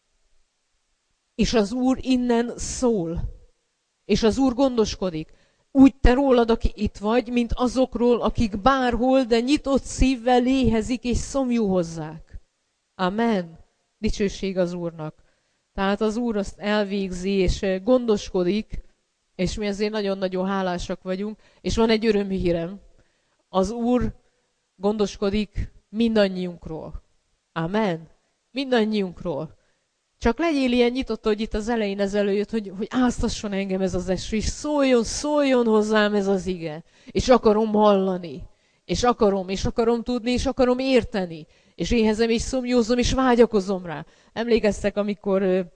És az Úr innen szól. És az Úr gondoskodik. Úgy te rólad, aki itt vagy, mint azokról, akik bárhol, de nyitott szívvel léhezik és szomjú hozzák. Amen. Dicsőség az Úrnak. Tehát az Úr azt elvégzi, és gondoskodik, és mi ezért nagyon-nagyon hálásak vagyunk. És van egy örömhírem. Az Úr gondoskodik mindannyiunkról. Amen. Mindannyiunkról. Csak legyél ilyen nyitott, hogy itt az elején ez előjött, hogy áztasson engem ez az eső, és szóljon hozzám ez az ige. És akarom hallani. És akarom tudni, és akarom érteni. És éhezem, és szomjózom, és vágyakozom rá. Emlékeztek, amikor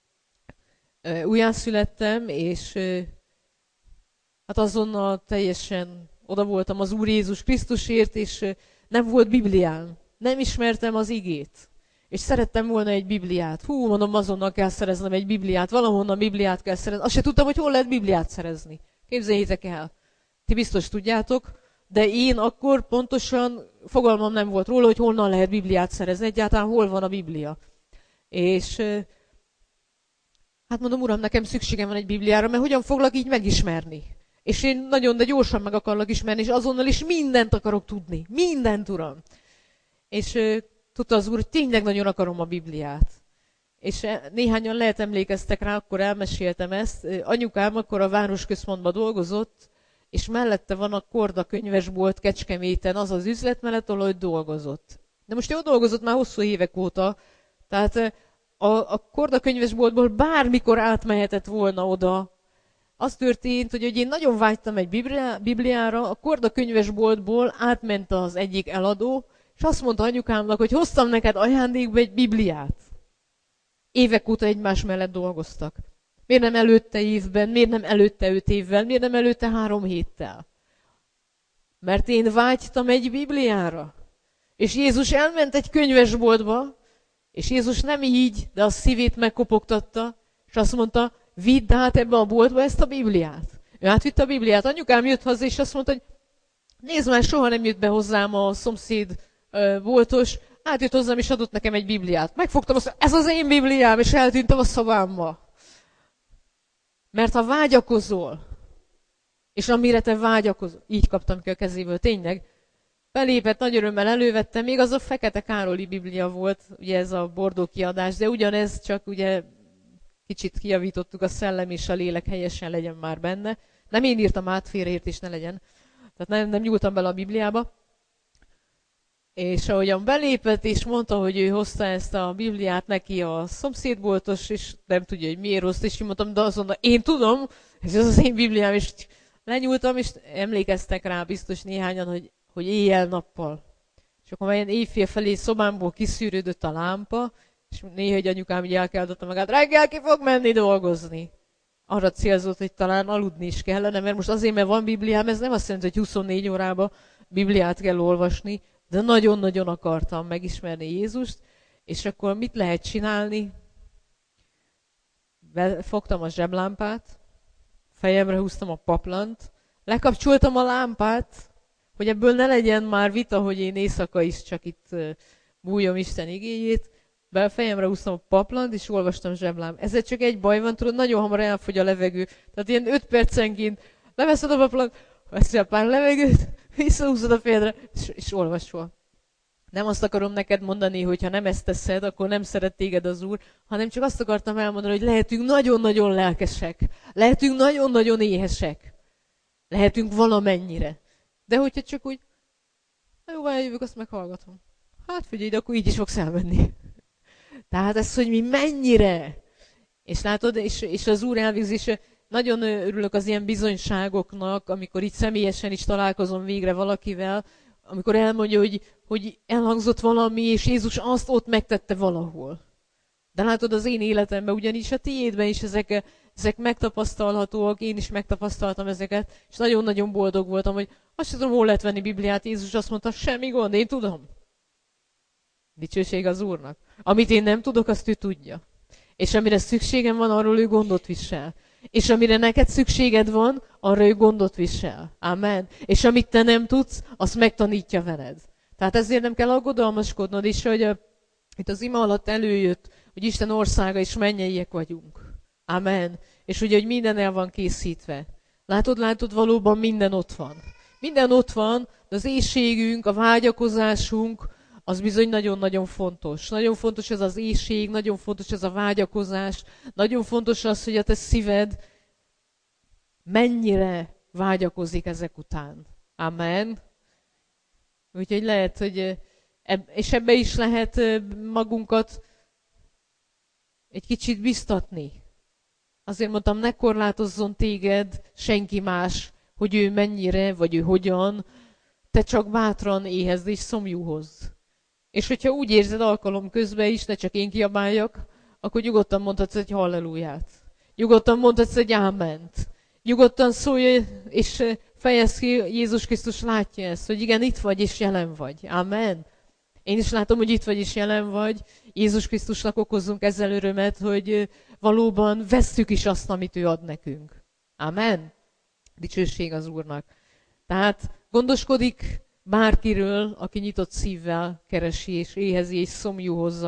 újjászülettem, és hát azonnal teljesen oda voltam az Úr Jézus Krisztusért, és nem volt Bibliám. Nem ismertem az igét. És szerettem volna egy Bibliát. Mondom, azonnal kell szereznem egy Bibliát. Valahonnan Bibliát kell szerezni. Azt se tudtam, hogy hol lehet Bibliát szerezni. Képzeljétek el. Ti biztos tudjátok, de én akkor pontosan fogalmam nem volt róla, hogy honnan lehet Bibliát szerezni. Egyáltalán hol van a Biblia. És Hát mondom, Uram, nekem szükségem van egy Bibliára, mert hogyan foglak így megismerni? És én nagyon, de gyorsan meg akarlak ismerni, és azonnal is mindent akarok tudni. Mindent, Uram. És tudta az Úr, hogy tényleg nagyon akarom a Bibliát. És néhányan lehet emlékeztek rá, akkor elmeséltem ezt. Anyukám akkor a városközpontban dolgozott, és mellette van a Korda könyvesbolt Kecskeméten, az az üzlet mellett, ahol dolgozott. De most ő dolgozott már hosszú évek óta, tehát a Korda könyvesboltból bármikor átmehetett volna oda. Az történt, hogy én nagyon vágytam egy Bibliára, a Korda könyvesboltból átment az egyik eladó, és azt mondta anyukámnak, hogy hoztam neked ajándékba egy Bibliát. Évek óta egymás mellett dolgoztak. Miért nem előtte évben, miért nem előtte 5 évvel, miért nem előtte 3 héttel? Mert én vágytam egy Bibliára. És Jézus elment egy könyvesboltba, és Jézus nem így, de a szívét megkopogtatta, és azt mondta, vidd át ebbe a boltba ezt a Bibliát. Ő átvitte a Bibliát. Anyukám jött haza, és azt mondta, hogy nézd már, soha nem jött be hozzám a szomszéd boltos, átjött hozzám, és adott nekem egy Bibliát. Megfogtam azt, ez az én Bibliám, és eltűntem a szobámba. Mert ha vágyakozol, és amire te vágyakozol, így kaptam ki a kezéből, tényleg, belépett, nagy örömmel elővettem, még az a Fekete Károli Biblia volt, ugye ez a bordó kiadás, de ugyanez, csak ugye kicsit kijavítottuk, a szellem és a lélek helyesen legyen már benne. Nem én írtam át, félreértés ne legyen. Tehát nem nyúltam bele a Bibliába. És ahogyan belépett, és mondta, hogy ő hozta ezt a Bibliát neki a szomszédboltos, és nem tudja, hogy miért hozta, és én mondtam, de azt mondta, én tudom, és ez az én Bibliám, és lenyúltam, és emlékeztek rá biztos néhányan, hogy éjjel-nappal. És akkor már ilyen éjfél felé szobámból kiszűrődött a lámpa, és néha egy anyukám így elkeldotta magát, reggel ki fog menni dolgozni. Arra célzott, hogy talán aludni is kellene, mert most azért, mert van Bibliám, ez nem azt jelenti, hogy 24 órában Bibliát kell olvasni, de nagyon-nagyon akartam megismerni Jézust, és akkor mit lehet csinálni? Fogtam a zseblámpát, fejemre húztam a paplant, lekapcsoltam a lámpát, hogy ebből ne legyen már vita, hogy én éjszaka is csak itt bújom Isten igéjét, fejemre húztam a paplant, és olvastam zseblámpát. Ezzel csak egy baj van, tudod, nagyon hamar elfogy a levegő. Tehát ilyen 5 percenként leveszed a paplant, veszel pár levegőt, visszahúzod a fejedre, és olvasol. Nem azt akarom neked mondani, hogy ha nem ezt teszed, akkor nem szeret téged az Úr, hanem csak azt akartam elmondani, hogy lehetünk nagyon-nagyon lelkesek, lehetünk nagyon-nagyon éhesek, lehetünk valamennyire. De hogyha csak úgy, jó, eljövök, azt meghallgatom. Hát figyelj, de akkor így is fogsz elmenni. Tehát ez, hogy mi mennyire. És látod, és az Úr elvégzése, nagyon örülök az ilyen bizonyságoknak, amikor így személyesen is találkozom végre valakivel, amikor elmondja, hogy elhangzott valami, és Jézus azt ott megtette valahol. De látod, az én életemben, ugyanis a tiédben is ezek megtapasztalhatóak, én is megtapasztaltam ezeket, és nagyon-nagyon boldog voltam, hogy azt sem tudom, hol lehet venni Bibliát. Jézus azt mondta, semmi gond, én tudom. Dicsőség az Úrnak. Amit én nem tudok, azt ő tudja. És amire szükségem van, arról ő gondot visel. És amire neked szükséged van, arra ő gondot visel. Amen. És amit te nem tudsz, azt megtanítja veled. Tehát ezért nem kell aggodalmaskodnod, és hogy itt az ima alatt előjött, hogy Isten országa és mennyeiek vagyunk. Amen. És ugye, hogy minden el van készítve. Látod, valóban minden ott van. Minden ott van, de az éhségünk, a vágyakozásunk, az bizony nagyon-nagyon fontos. Nagyon fontos ez az éhség, nagyon fontos ez a vágyakozás, nagyon fontos az, hogy a te szíved mennyire vágyakozik ezek után. Amen. Úgyhogy lehet, hogy és ebbe is lehet magunkat egy kicsit biztatni. Azért mondtam, ne korlátozzon téged senki más, hogy ő mennyire, vagy ő hogyan, te csak bátran éhezd és szomjúhozz. És hogyha úgy érzed alkalom közben is, ne csak én kiabáljak, akkor nyugodtan mondhatsz egy halleluját. Nyugodtan mondhatsz egy áment. Nyugodtan szólj, és fejezd ki, Jézus Krisztus látja ezt, hogy igen, itt vagy és jelen vagy. Amen. Én is látom, hogy itt vagy és jelen vagy. Jézus Krisztusnak okozzunk ezzel örömet, hogy valóban vesszük is azt, amit ő ad nekünk. Amen. Dicsőség az Úrnak. Tehát gondoskodik bárkiről, aki nyitott szívvel keresi, és éhezi, és szomjú hozza,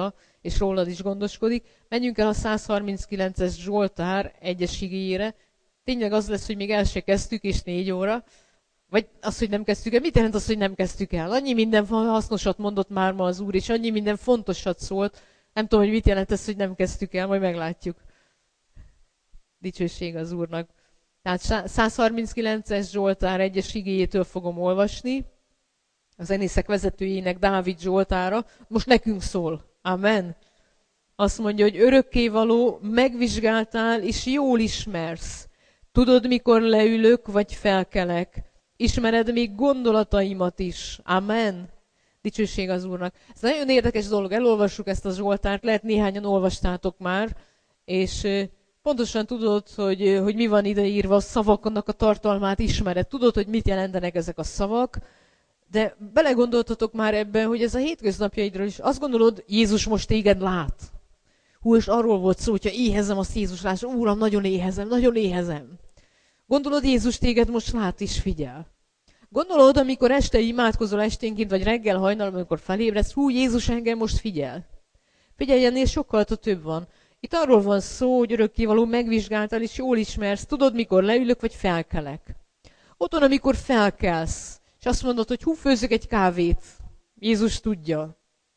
és rólad is gondoskodik. Menjünk el a 139-es Zsoltár 1-es igéjére. Tényleg az lesz, hogy még el se kezdtük, és 4 óra. Vagy az, hogy nem kezdtük el. Mit jelent az, hogy nem kezdtük el? Annyi minden hasznosat mondott már ma az Úr, és annyi minden fontosat szólt. Nem tudom, hogy mit jelent ez, hogy nem kezdtük el, majd meglátjuk. Dicsőség az Úrnak. Tehát 139-es Zsoltár 1-es igéjétől fogom olvasni. A zenészek vezetőjének, Dávid Zsoltára. Most nekünk szól. Amen. Azt mondja, hogy örökkévaló, megvizsgáltál, és jól ismersz. Tudod, mikor leülök, vagy felkelek. Ismered még gondolataimat is. Amen. Dicsőség az Úrnak. Ez nagyon érdekes dolog. Elolvassuk ezt a Zsoltárt. Lehet néhányan olvastátok már, és pontosan tudod, hogy mi van ideírva, a szavaknak a tartalmát ismered. Tudod, hogy mit jelentenek ezek a szavak, de belegondoltatok már ebben, hogy ez a hétköznapjaidról is. Azt gondolod, Jézus most téged lát. Hú, és arról volt szó, hogyha éhezem, azt Jézus lát. Úram, nagyon éhezem, nagyon éhezem. Gondolod, Jézus téged most lát és figyel. Gondolod, amikor este imádkozol esténként, vagy reggel hajnalban, amikor felébredsz, hú, Jézus engem most figyel. Figyelj, ennél sokkal több van. Itt arról van szó, hogy örökkévaló, megvizsgáltál, és jól ismersz. Tudod, mikor leülök, vagy felkelek. Ott van, amikor felkelsz, és azt mondod, hogy hú, főzök egy kávét. Jézus tudja.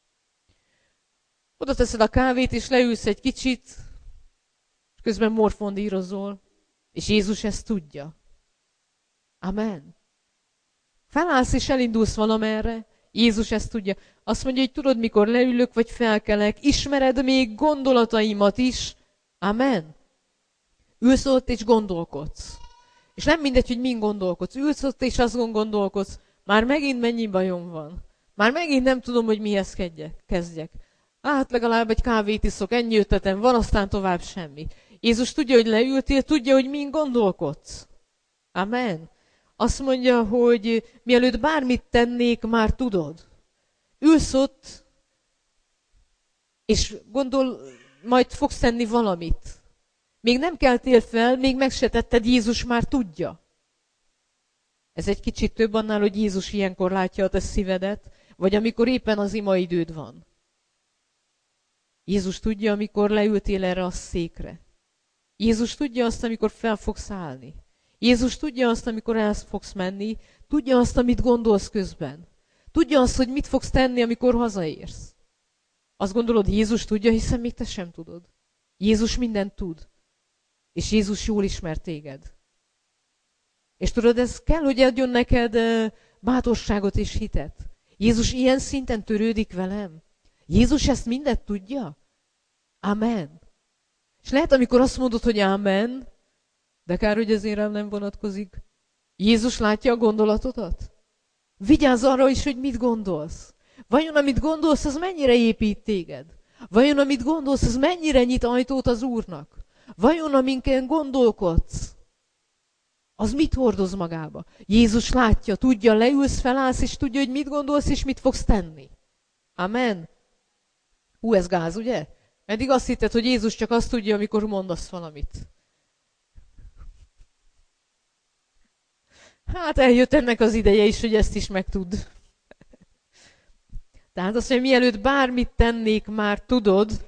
Oda teszed a kávét, és leülsz egy kicsit, és közben morfondírozol, és Jézus ezt tudja. Amen. Felállsz, és elindulsz valamerre, Jézus ezt tudja. Azt mondja, hogy tudod, mikor leülök, vagy felkelek, ismered még gondolataimat is. Amen. Ülsz ott, és gondolkodsz. És nem mindegy, hogy min gondolkodsz. Ülsz ott, és azon gondolkodsz. Már megint mennyi bajom van. Már megint nem tudom, hogy mihez kezdjek. Hát legalább egy kávét iszok, ennyi ötletem van, aztán tovább semmi. Jézus tudja, hogy leültél, tudja, hogy min gondolkodsz. Amen. Azt mondja, hogy mielőtt bármit tennék, már tudod. Ülsz ott, és majd fogsz tenni valamit. Még nem keltél fel, még meg se tetted, Jézus már tudja. Ez egy kicsit több annál, hogy Jézus ilyenkor látja a te szívedet, vagy amikor éppen az imaidőd van. Jézus tudja, amikor leültél erre a székre. Jézus tudja azt, amikor fel fogsz állni. Jézus tudja azt, amikor el fogsz menni. Tudja azt, amit gondolsz közben. Tudja azt, hogy mit fogsz tenni, amikor hazaérsz. Azt gondolod, Jézus tudja, hiszen még te sem tudod. Jézus mindent tud. És Jézus jól ismer téged. És tudod, ez kell, hogy adjon neked bátorságot és hitet. Jézus ilyen szinten törődik velem. Jézus ezt mindet tudja? Amen. És lehet, amikor azt mondod, hogy amen, de kár, hogy ezért rám nem vonatkozik. Jézus látja a gondolatodat? Vigyázz arra is, hogy mit gondolsz. Vajon, amit gondolsz, az mennyire épít téged? Vajon, amit gondolsz, az mennyire nyit ajtót az Úrnak? Vajon, aminken gondolkodsz, az mit hordoz magába? Jézus látja, tudja, leülsz, felállsz, és tudja, hogy mit gondolsz, és mit fogsz tenni. Amen. Hú, ez gáz, ugye? Eddig azt hitted, hogy Jézus csak azt tudja, amikor mondasz valamit. Hát eljött ennek az ideje is, hogy ezt is megtudd. Tehát azt mondja, mielőtt bármit tennék, már tudod.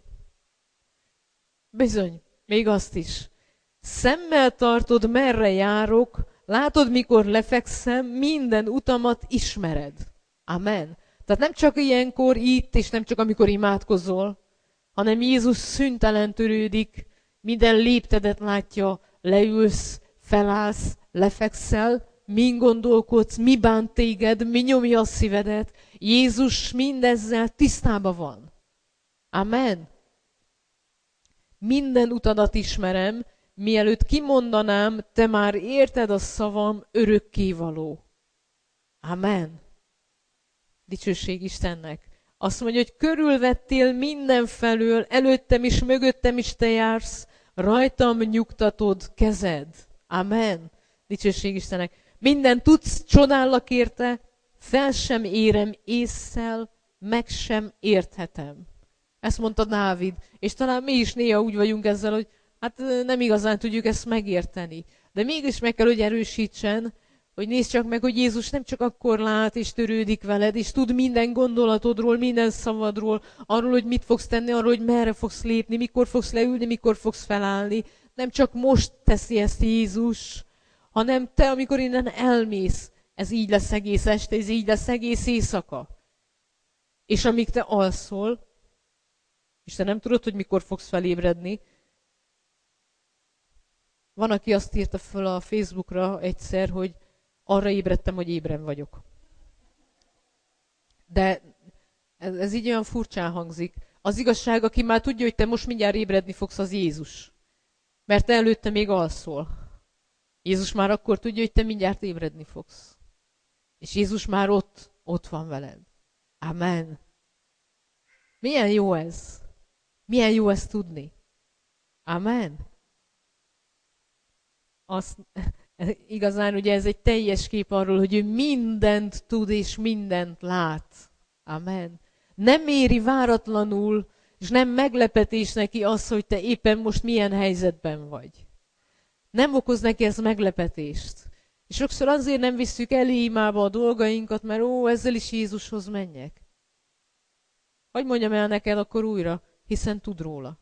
Bizony, még azt is. Szemmel tartod, merre járok, látod, mikor lefekszem, minden utamat ismered. Amen. Tehát nem csak ilyenkor itt, és nem csak amikor imádkozol, hanem Jézus szüntelen törődik, minden léptedet látja, leülsz, felállsz, lefekszel, min gondolkodsz, mi bánt téged, mi nyomja a szívedet. Jézus mindezzel tisztában van. Amen. Minden utadat ismerem, mielőtt kimondanám, te már érted a szavam, örökkévaló. Amen. Dicsőség Istennek. Azt mondja, hogy körülvettél mindenfelől, előttem is, mögöttem is te jársz, rajtam nyugtatod kezed. Amen. Dicsőség Istennek. Minden tudsz, csodállak érte, fel sem érem ésszel, meg sem érthetem. Ezt mondta Dávid. És talán mi is néha úgy vagyunk ezzel, hogy hát nem igazán tudjuk ezt megérteni. De mégis meg kell, hogy erősítsen, hogy nézd csak meg, hogy Jézus nem csak akkor lát és törődik veled, és tud minden gondolatodról, minden szavadról, arról, hogy mit fogsz tenni, arról, hogy merre fogsz lépni, mikor fogsz leülni, mikor fogsz felállni. Nem csak most teszi ezt Jézus, hanem te, amikor innen elmész, ez így lesz egész este, ez így lesz egész éjszaka. És amíg te alszol, és te nem tudod, hogy mikor fogsz felébredni, van, aki azt írta föl a Facebookra egyszer, hogy arra ébredtem, hogy ébren vagyok. De ez így olyan furcsán hangzik. Az igazság, aki már tudja, hogy te most mindjárt ébredni fogsz, az Jézus. Mert te előtte még alszol. Jézus már akkor tudja, hogy te mindjárt ébredni fogsz. És Jézus már ott van veled. Amen. Milyen jó ez? Milyen jó ezt tudni? Amen. Igazán ugye ez egy teljes kép arról, hogy ő mindent tud és mindent lát. Amen. Nem éri váratlanul, és nem meglepetés neki az, hogy te éppen most milyen helyzetben vagy. Nem okoz neki ez meglepetést. És sokszor azért nem visszük elé imába a dolgainkat, mert ezzel is Jézushoz menjek. Hogy mondjam el neked akkor újra? Hiszen tud róla.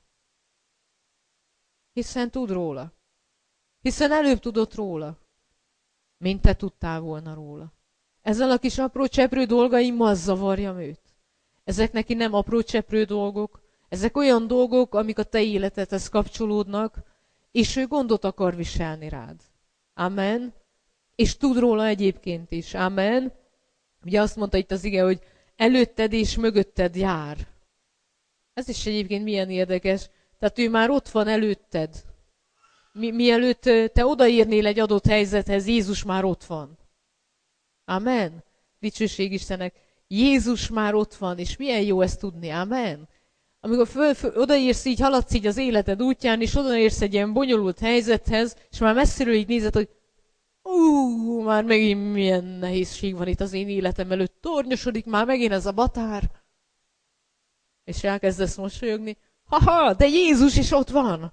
Hiszen tud róla. Hiszen előbb tudott róla, mint te tudtál volna róla. Ezzel a kis apró cseprő dolgaimmal zavarjam őt. Ezek neki nem apró cseprő dolgok, ezek olyan dolgok, amik a te életedhez kapcsolódnak, és ő gondot akar viselni rád. Amen. És tud róla egyébként is. Amen. Ugye azt mondta itt az ige, hogy előtted és mögötted jár. Ez is egyébként milyen érdekes. Tehát ő már ott van előtted. Mielőtt te odaírnél egy adott helyzethez, Jézus már ott van. Amen. Dicsőség Istennek. Jézus már ott van, és milyen jó ezt tudni. Amen. Amikor odaírsz, így haladsz így az életed útján, és odaérsz egy ilyen bonyolult helyzethez, és már messziről így nézed, hogy már megint milyen nehézség van itt az én életem előtt. Tornyosodik már megint ez a batár. És elkezdesz mosolyogni. De Jézus is ott van.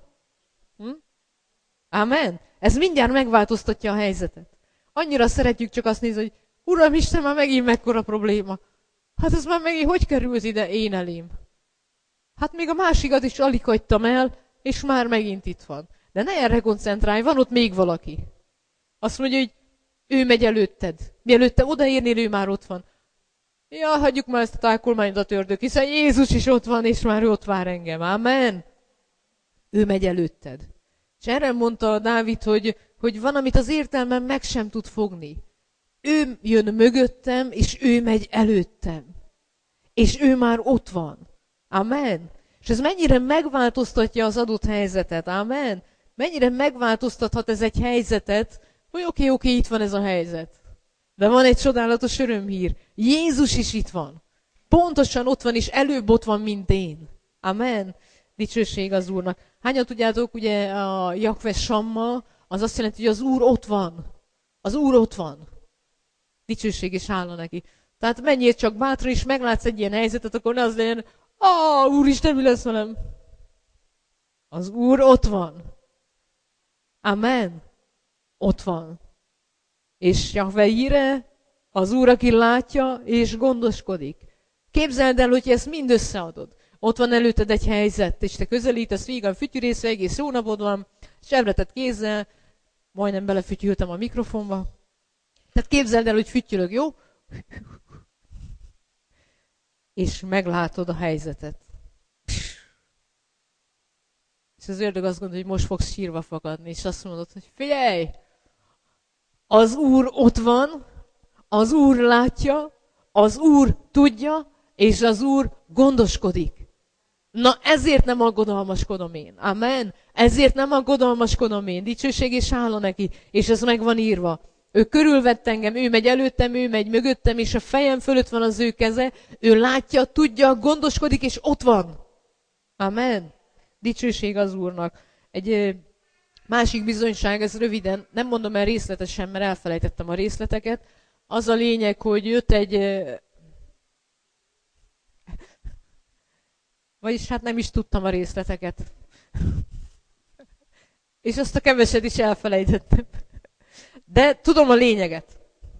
Amen. Ez mindjárt megváltoztatja a helyzetet. Annyira szeretjük csak azt nézni, hogy Uram Isten, már megint mekkora probléma. Hát ez már megint hogy került ide én elém? Hát még a másikat is alig hagytam el, és már megint itt van. De ne erre koncentrálj, van ott még valaki. Azt mondja, hogy ő megy előtted. Mielőtt te odaérnél, ő már ott van. Ja, hagyjuk már ezt a tákolmányt ördög, hiszen Jézus is ott van, és már ő ott vár engem. Amen. Ő megy előtted. És erre mondta Dávid, hogy van, amit az értelmem meg sem tud fogni. Ő jön mögöttem, és ő megy előttem. És ő már ott van. Amen. És ez mennyire megváltoztatja az adott helyzetet. Amen. Mennyire megváltoztathat ez egy helyzetet, hogy oké, itt van ez a helyzet. De van egy csodálatos örömhír. Jézus is itt van. Pontosan ott van, és előbb ott van, mint én. Amen. Dicsőség az Úrnak. Hányan tudjátok, ugye a Jahve Samma, az azt jelenti, hogy az Úr ott van. Az Úr ott van. Dicsőség és hála neki. Tehát menjél csak bátra, és meglátsz egy ilyen helyzetet, akkor ne az legyen, Úristen, mi lesz velem? Az Úr ott van. Amen. Ott van. És Jahve Jire, az Úr, aki látja és gondoskodik. Képzeld el, hogy ezt mind összeadod. Ott van előtted egy helyzet, és te közelítesz, vígan fütyűrészve, egész jó napod van, sebretett kézzel, majdnem belefütyültem a mikrofonba. Tehát képzeld el, hogy fütyülök, jó? És meglátod a helyzetet. És az ördög azt gondolja, hogy most fogsz sírva fakadni, és azt mondod, hogy figyelj! Az Úr ott van, az Úr látja, az Úr tudja, és az Úr gondoskodik. Na ezért nem aggodalmaskodom én. Amen. Ezért nem aggodalmaskodom én. Dicsőség és hála neki. És ez meg van írva. Ő körülvett engem, ő megy előttem, ő megy mögöttem, és a fejem fölött van az ő keze. Ő látja, tudja, gondoskodik, és ott van. Amen. Dicsőség az Úrnak. Egy másik bizonyság, ez röviden, nem mondom el részletesen, mert elfelejtettem a részleteket. Az a lényeg, hogy jött egy... Vagyis hát nem is tudtam a részleteket. És azt a keveset is elfelejtettem. De tudom a lényeget.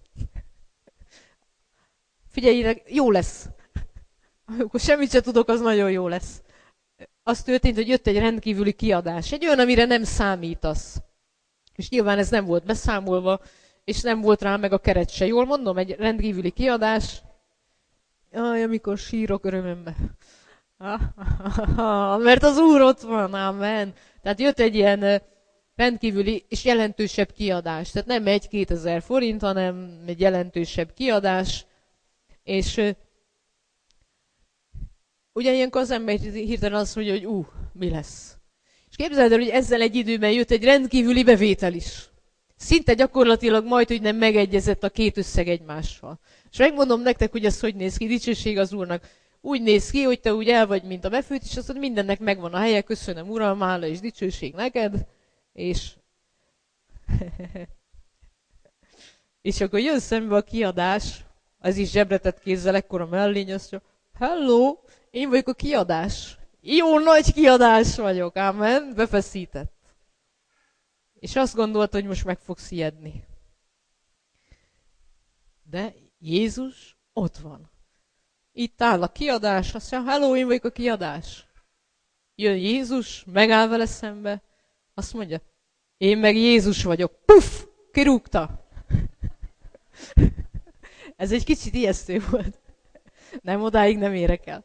Figyelj, jó lesz. Amikor semmit se tudok, az nagyon jó lesz. Az történt, hogy jött egy rendkívüli kiadás. Egy olyan, amire nem számítasz. És nyilván ez nem volt beszámolva, és nem volt rá meg a keret se. Jól mondom, egy rendkívüli kiadás. Jaj, amikor sírok örömömbe. Mert az Úr ott van, amen. Tehát jött egy ilyen rendkívüli és jelentősebb kiadás. Tehát nem 1-2 forint, hanem egy jelentősebb kiadás. És ugye ilyenkor az ember hirtelen azt mondja, hogy mi lesz. És képzeld el, hogy ezzel egy időben jött egy rendkívüli bevétel is. Szinte gyakorlatilag majd, hogy nem megegyezett a két összeg egymással. És megmondom nektek, hogy ez hogy néz ki, dicsőség az Úrnak. Úgy néz ki, hogy te úgy el vagy, mint a befőtt, és azt mondod, mindennek megvan a helye, köszönöm Uram, hála és dicsőség neked, és és akkor jön szembe a kiadás, az is zsebretett kézzel, ekkora mellény, azt mondja, hello, én vagyok a kiadás. Jó nagy kiadás vagyok, amen, befeszített. És azt gondolta, hogy most meg fogsz ijedni. De Jézus ott van. Itt áll a kiadás, azt mondja, hello, én vagyok a kiadás. Jön Jézus, megáll vele szembe, azt mondja, én meg Jézus vagyok. Puff! Kirúgta. Ez egy kicsit ijesztő volt. Nem, odáig nem érek el.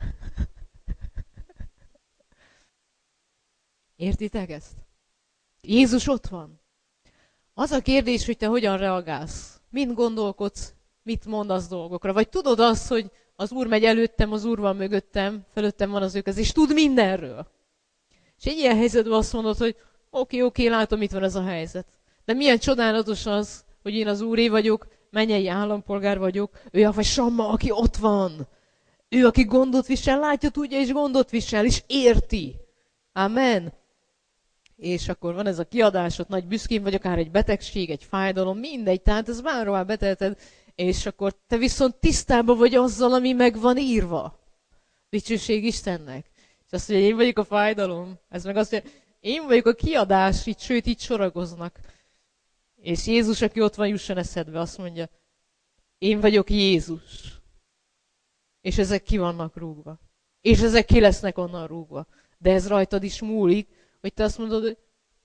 Értitek ezt? Jézus ott van. Az a kérdés, hogy te hogyan reagálsz. Mind gondolkodsz, mit mondasz dolgokra. Vagy tudod azt, hogy az Úr megy előttem, az Úr van mögöttem, fölöttem van az ő kez, és tud mindenről. És egy ilyen helyzetben azt mondod, hogy oké, látom, itt van ez a helyzet. De milyen csodálatos az, hogy én az Úré vagyok, mennyei állampolgár vagyok, ő a Samma, aki ott van. Ő, aki gondot visel, látja, tudja, és gondot visel, és érti. Amen. És akkor van ez a kiadásod, nagy büszkén vagy, akár egy betegség, egy fájdalom, mindegy, tehát ez bárhová betelted, és akkor te viszont tisztában vagy azzal, ami meg van írva. Dicsőség Istennek. És azt mondja, én vagyok a fájdalom. Ez meg azt mondja, én vagyok a kiadás, itt, sőt, itt soragoznak. És Jézus, aki ott van, jusson eszedbe, azt mondja, én vagyok Jézus. És ezek ki vannak rúgva. És ezek ki lesznek onnan rúgva. De ez rajtad is múlik, hogy te azt mondod, hogy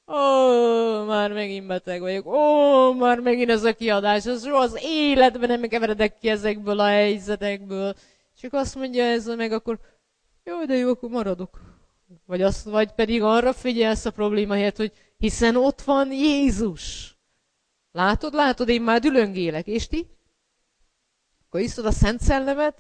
már megint beteg vagyok, már megint ez a kiadás, ez soha az életben nem keveredek ki ezekből a helyzetekből. És akkor azt mondja ez meg, akkor jó, akkor maradok. Vagy pedig arra figyelsz a probléma helyett, hogy hiszen ott van Jézus. Látod, én már dülöngélek, és ti? Akkor iszod a Szent Szellemet,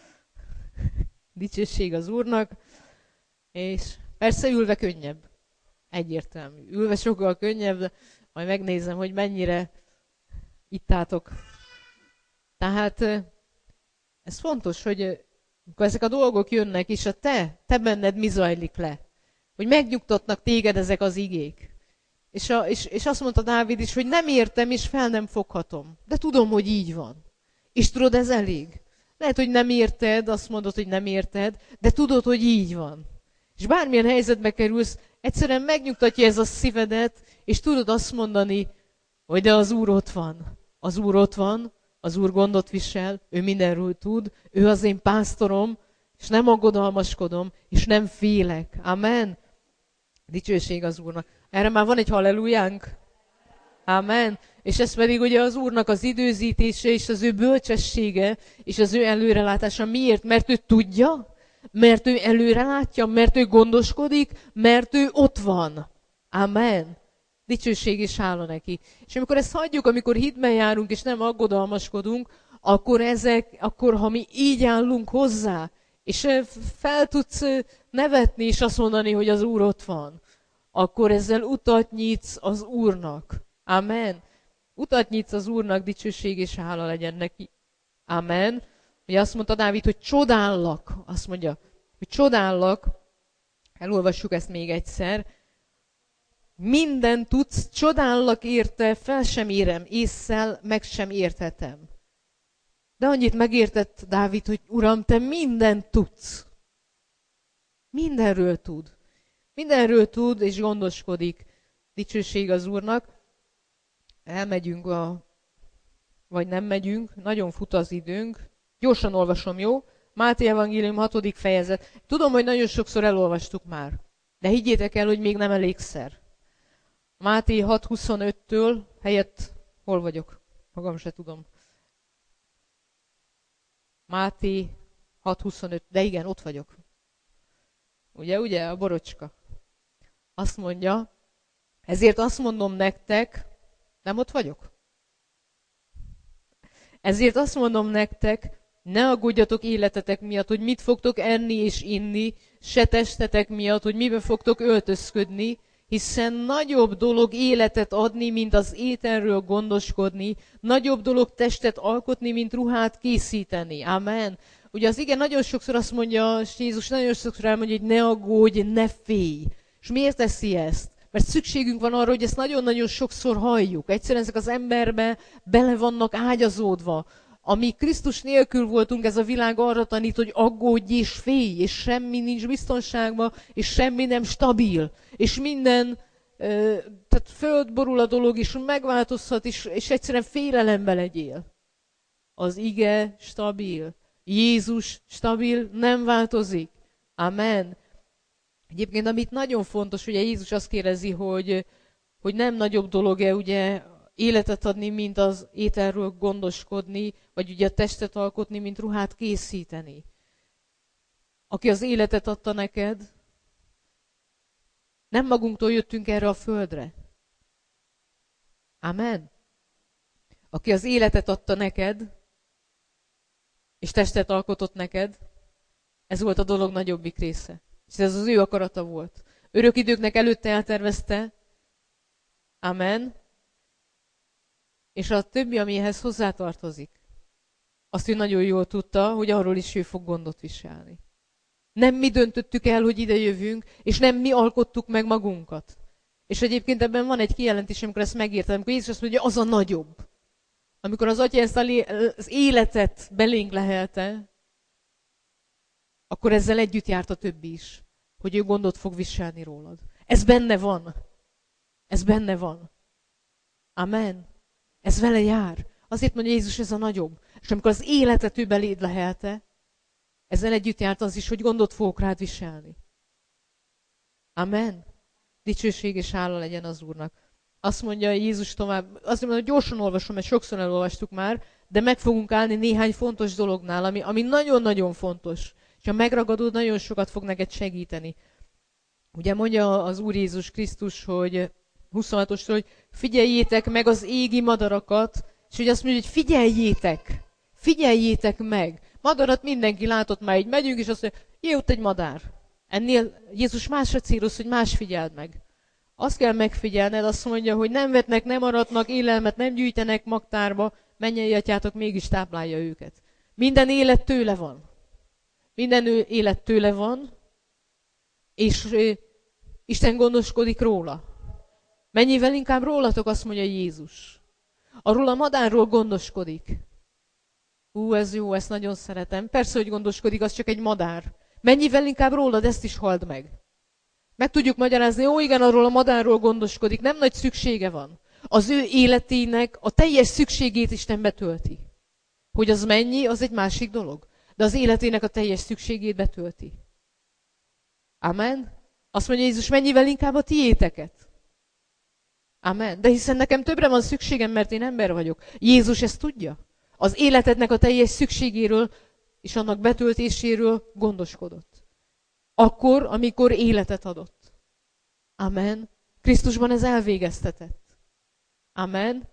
dicsőség az Úrnak, és persze ülve könnyebb. Egyértelmű. Ülve sokkal könnyebb, de majd megnézem, hogy mennyire ittátok. Tehát ez fontos, hogy amikor ezek a dolgok jönnek, és a te benned mi zajlik le. Hogy megnyugtatnak téged ezek az igék. És azt mondta Dávid is, hogy nem értem, és fel nem foghatom. De tudom, hogy így van. És tudod, ez elég. Lehet, hogy nem érted, azt mondod, hogy nem érted, de tudod, hogy így van. És bármilyen helyzetbe kerülsz, egyszerűen megnyugtatja ez a szívedet, és tudod azt mondani, hogy de az Úr ott van. Az Úr ott van, az Úr gondot visel, ő mindenről tud, ő az én pásztorom, és nem aggodalmaskodom, és nem félek. Amen. Dicsőség az Úrnak. Erre már van egy hallelujánk. Amen. És ez pedig ugye az Úrnak az időzítése, és az ő bölcsessége, és az ő előrelátása. Miért? Mert ő tudja, mert ő előrelátja, mert ő gondoskodik, mert ő ott van. Amen. Dicsőség és hála neki. És amikor ezt hagyjuk, amikor hitben járunk, és nem aggodalmaskodunk, akkor ha mi így állunk hozzá, és fel tudsz nevetni, és azt mondani, hogy az Úr ott van, akkor ezzel utat nyitsz az Úrnak. Amen. Utat nyitsz az Úrnak, dicsőség és hála legyen neki. Amen. Ugye azt mondta Dávid, hogy csodállak. Azt mondja, hogy csodállak. Elolvassuk ezt még egyszer. Minden tudsz, csodállak érte, fel sem érem, ésszel meg sem érthetem. De annyit megértett Dávid, hogy Uram, te mindent tudsz. Mindenről tud. Mindenről tud, és gondoskodik. Dicsőség az Úrnak. elmegyünk vagy nem megyünk, nagyon fut az időnk. Gyorsan olvasom, jó? Máté evangélium 6. fejezet. Tudom, hogy nagyon sokszor elolvastuk már, de higgyétek el, hogy még nem elégszer. Máté 6.25-től helyett hol vagyok? Magam se tudom. Máté 6.25, de igen, ott vagyok. Ugye, a borocska. Azt mondja, ezért azt mondom nektek, nem ott vagyok? Ezért azt mondom nektek, ne aggódjatok életetek miatt, hogy mit fogtok enni és inni, se testetek miatt, hogy miben fogtok öltözködni, hiszen nagyobb dolog életet adni, mint az ételről gondoskodni, nagyobb dolog testet alkotni, mint ruhát készíteni. Amen. Ugye az igen nagyon sokszor azt mondja, Jézus nagyon sokszor elmondja, hogy ne aggódj, ne félj. És miért teszi ezt? Mert szükségünk van arra, hogy ezt nagyon-nagyon sokszor halljuk. Egyszerűen ezek az emberbe bele vannak ágyazódva. Ami Krisztus nélkül voltunk, ez a világ arra tanít, hogy aggódj és félj, és semmi nincs biztonságban, és semmi nem stabil. És minden, tehát földborul a dolog, és megváltozhat, és egyszerűen félelembe legyél. Az ige stabil. Jézus stabil, nem változik. Amen. Egyébként, amit nagyon fontos, ugye Jézus azt kérdezi, hogy nem nagyobb dolog-e ugye életet adni, mint az ételről gondoskodni, vagy ugye a testet alkotni, mint ruhát készíteni. Aki az életet adta neked, nem magunktól jöttünk erre a földre. Amen. Aki az életet adta neked, és testet alkotott neked, ez volt a dolog nagyobbik része. És ez az ő akarata volt. Örök időknek előtte eltervezte, amen, és a többi, ami ehhez hozzátartozik, azt ő nagyon jól tudta, hogy arról is ő fog gondot viselni. Nem mi döntöttük el, hogy ide jövünk, és nem mi alkottuk meg magunkat. És egyébként ebben van egy kijelentés, amikor ezt megértem, amikor Jézus azt mondja, hogy az a nagyobb. Amikor az Atya ezt az életet belénk lehelte, akkor ezzel együtt járt a többi is, hogy ő gondot fog viselni rólad. Ez benne van. Ez benne van. Amen. Ez vele jár. Azért mondja Jézus, ez a nagyobb. És amikor az életet ő beléd lehelte, ezzel együtt járt az is, hogy gondot fogok rád viselni. Amen. Dicsőség és hála legyen az Úrnak. Azt mondja Jézus tovább, azt mondja, hogy gyorsan olvasom, mert sokszor elolvastuk már, de meg fogunk állni néhány fontos dolognál, ami nagyon-nagyon fontos. És ha megragadod, nagyon sokat fog neked segíteni. Ugye mondja az Úr Jézus Krisztus, hogy 26-osról, hogy figyeljétek meg az égi madarakat, és hogy azt mondja, hogy figyeljétek meg. Madarat mindenki látott már, így megyünk, és azt mondja, jött egy madár. Ennél Jézus másra céloz, hogy más figyeld meg. Azt kell megfigyelned, azt mondja, hogy nem vetnek, nem aratnak, élelmet nem gyűjtenek magtárba, mennyei atyátok mégis táplálja őket. Minden élet tőle van. Minden élet tőle van, és Isten gondoskodik róla. Mennyivel inkább rólatok, azt mondja Jézus. Arról a madárról gondoskodik. Ez jó, ezt nagyon szeretem. Persze, hogy gondoskodik, az csak egy madár. Mennyivel inkább rólad, ezt is halld meg. Meg tudjuk magyarázni, ó igen, arról a madárról gondoskodik, nem nagy szüksége van. Az ő életének a teljes szükségét Isten betölti. Hogy az mennyi, az egy másik dolog. De az életének a teljes szükségét betölti. Amen. Azt mondja Jézus, mennyivel inkább a tiéteket. Amen. De hiszen nekem többre van szükségem, mert én ember vagyok. Jézus ezt tudja. Az életednek a teljes szükségéről és annak betöltéséről gondoskodott. Akkor, amikor életet adott. Amen. Krisztusban ez elvégeztetett. Amen.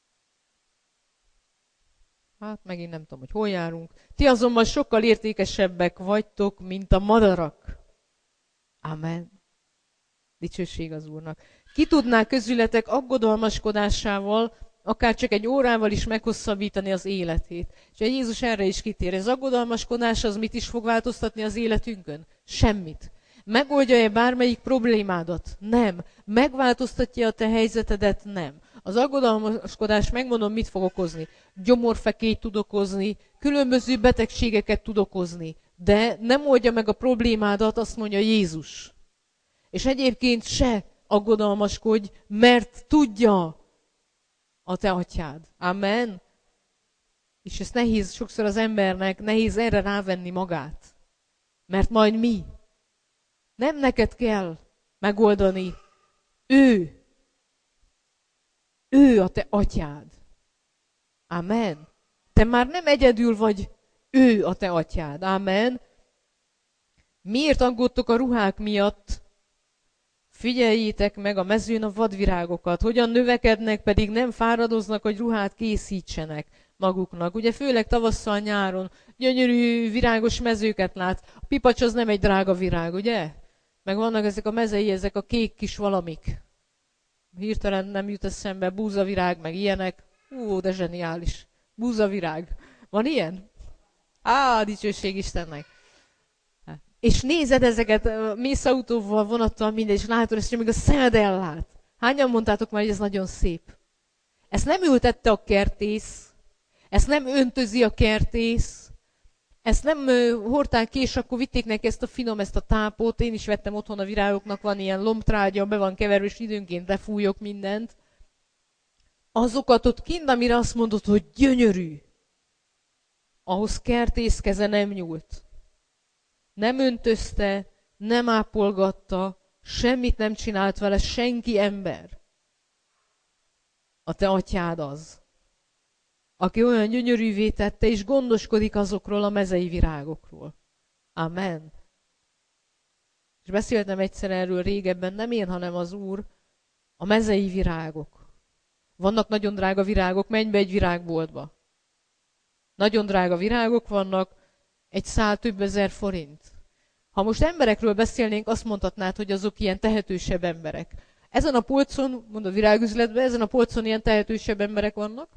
Hát megint nem tudom, hogy hol járunk. Ti azonban sokkal értékesebbek vagytok, mint a madarak. Amen. Dicsőség az Úrnak. Ki tudná közületek aggodalmaskodásával, akár csak egy órával is meghosszabbítani az életét. És Jézus erre is kitér. Ez aggodalmaskodás az mit is fog változtatni az életünkön? Semmit. Megoldja-e bármelyik problémádat? Nem. Megváltoztatja a te helyzetedet? Nem. Az aggodalmaskodás, megmondom, mit fog okozni. Gyomorfekélyt tud okozni, különböző betegségeket tud okozni. De nem oldja meg a problémádat, azt mondja Jézus. És egyébként se aggodalmaskodj, mert tudja a te atyád. Amen. És ez nehéz, sokszor az embernek nehéz erre rávenni magát. Mert majd mi? Nem neked kell megoldani. Ő a te atyád. Amen. Te már nem egyedül vagy, ő a te atyád. Amen. Miért aggódtok a ruhák miatt? Figyeljétek meg a mezőn a vadvirágokat, hogyan növekednek, pedig nem fáradoznak, hogy ruhát készítsenek maguknak. Ugye főleg tavasszal, nyáron gyönyörű, virágos mezőket látsz. A pipacs az nem egy drága virág, ugye? Meg vannak ezek a mezei, ezek a kék kis valamik. Hirtelen nem jut eszembe, búzavirág, meg ilyenek. De zseniális. Búzavirág. Van ilyen? Dicsőség Istennek. És nézed ezeket, mész autóval, vonattal, minden, és látod, és még a szemed ellát. Hányan mondtátok már, hogy ez nagyon szép? Ezt nem ültette a kertész, ezt nem öntözi a kertész, ezt nem hordták ki, és akkor vitték neki ezt a tápot. Én is vettem otthon a virágoknak, van ilyen lombtrágya, be van keverve, és időnként lefújok mindent. Azokat ott kint, amire azt mondod, hogy gyönyörű, ahhoz kertész keze nem nyúlt. Nem öntözte, nem ápolgatta, semmit nem csinált vele senki ember. A te atyád az, aki olyan gyönyörűvé tette, és gondoskodik azokról a mezei virágokról. Amen. És beszéltem egyszer erről régebben, nem én, hanem az Úr, a mezei virágok. Vannak nagyon drága virágok, menj be egy virágboltba. Nagyon drága virágok vannak, egy szál több ezer forint. Ha most emberekről beszélnénk, azt mondhatnád, hogy azok ilyen tehetősebb emberek. Ezen a polcon, mondom virágüzletben, ezen a polcon ilyen tehetősebb emberek vannak.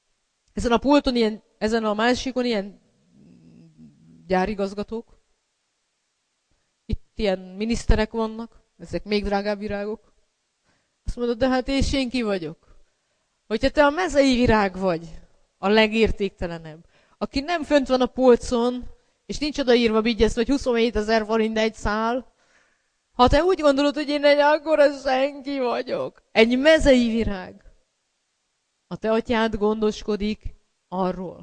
Ezen a másikon ilyen gyárigazgatók. Itt ilyen miniszterek vannak, ezek még drágább virágok. Azt mondod, de hát én senki vagyok. Hogyha te a mezei virág vagy, a legértéktelenebb, aki nem fönt van a polcon, és nincs odaírva vigyesz, hogy 27 000 forint egy szál, ha te úgy gondolod, hogy én egy akkora senki vagyok, egy mezei virág, a te atyád gondoskodik arról.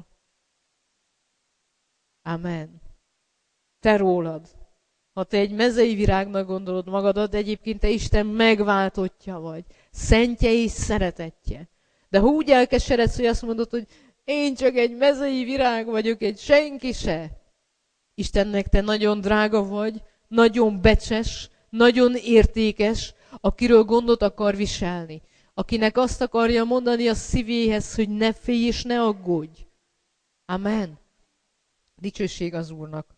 Amen. Te rólad. Ha te egy mezei virágnak gondolod magadat, de egyébként te Isten megváltottja vagy, szentje és szeretetje. De ha úgy elkeseredsz, hogy azt mondod, hogy én csak egy mezei virág vagyok, egy senki se. Istennek te nagyon drága vagy, nagyon becses, nagyon értékes, akiről gondot akar viselni. Akinek azt akarja mondani a szívéhez, hogy ne félj és ne aggódj. Amen. Dicsőség az Úrnak.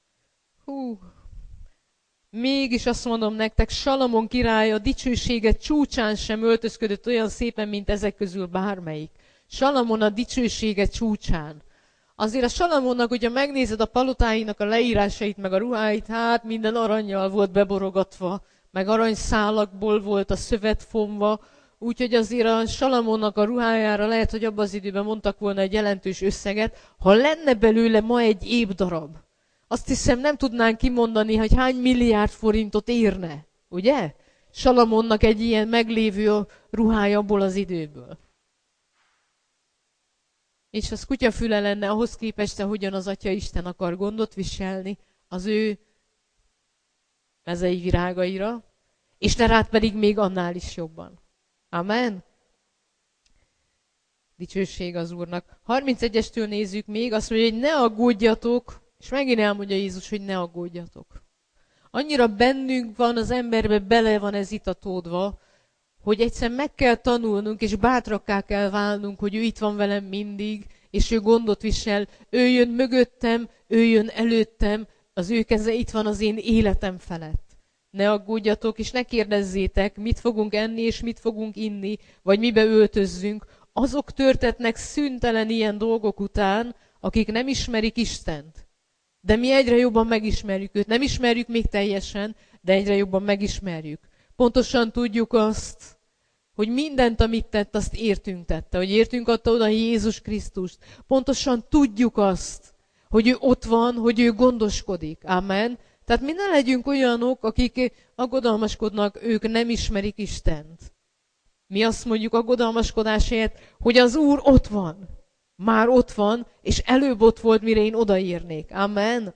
Mégis azt mondom nektek, Salamon király a dicsősége csúcsán sem öltözködött olyan szépen, mint ezek közül bármelyik. Salamon a dicsősége csúcsán. Azért a Salamonnak, hogyha megnézed a palotáinak a leírásait, meg a ruháit, hát minden arannyal volt beborogatva, meg aranyszálakból volt a szövet fonva, úgyhogy azért a Salamonnak a ruhájára lehet, hogy abban az időben mondtak volna egy jelentős összeget, ha lenne belőle ma egy ébdarab. Azt hiszem, nem tudnánk kimondani, hogy hány milliárd forintot érne, ugye? Salamonnak egy ilyen meglévő ruhája abból az időből. És az kutyafüle lenne ahhoz képest, hogyan az Atya Isten akar gondot viselni az ő mezei virágaira, és te rád pedig még annál is jobban. Amen. Dicsőség az Úrnak. 31-estől nézzük még, azt mondja, hogy ne aggódjatok, és megint elmondja Jézus, hogy ne aggódjatok. Annyira bennünk van, az emberbe bele van ez itatódva, hogy egyszer meg kell tanulnunk, és bátrakká kell válnunk, hogy ő itt van velem mindig, és ő gondot visel, ő jön mögöttem, ő jön előttem, az ő keze itt van az én életem felett. Ne aggódjatok, és ne kérdezzétek, mit fogunk enni, és mit fogunk inni, vagy mibe öltözzünk. Azok törtetnek szüntelen ilyen dolgok után, akik nem ismerik Istent. De mi egyre jobban megismerjük őt. Nem ismerjük még teljesen, de egyre jobban megismerjük. Pontosan tudjuk azt, hogy mindent, amit tett, azt értünk tette. Hogy értünk adta oda Jézus Krisztust. Pontosan tudjuk azt, hogy ő ott van, hogy ő gondoskodik. Amen. Tehát mi ne legyünk olyanok, akik aggodalmaskodnak, ők nem ismerik Istent. Mi azt mondjuk aggodalmaskodás helyett, hogy az Úr ott van. Már ott van, és előbb ott volt, mire én odaérnék. Amen.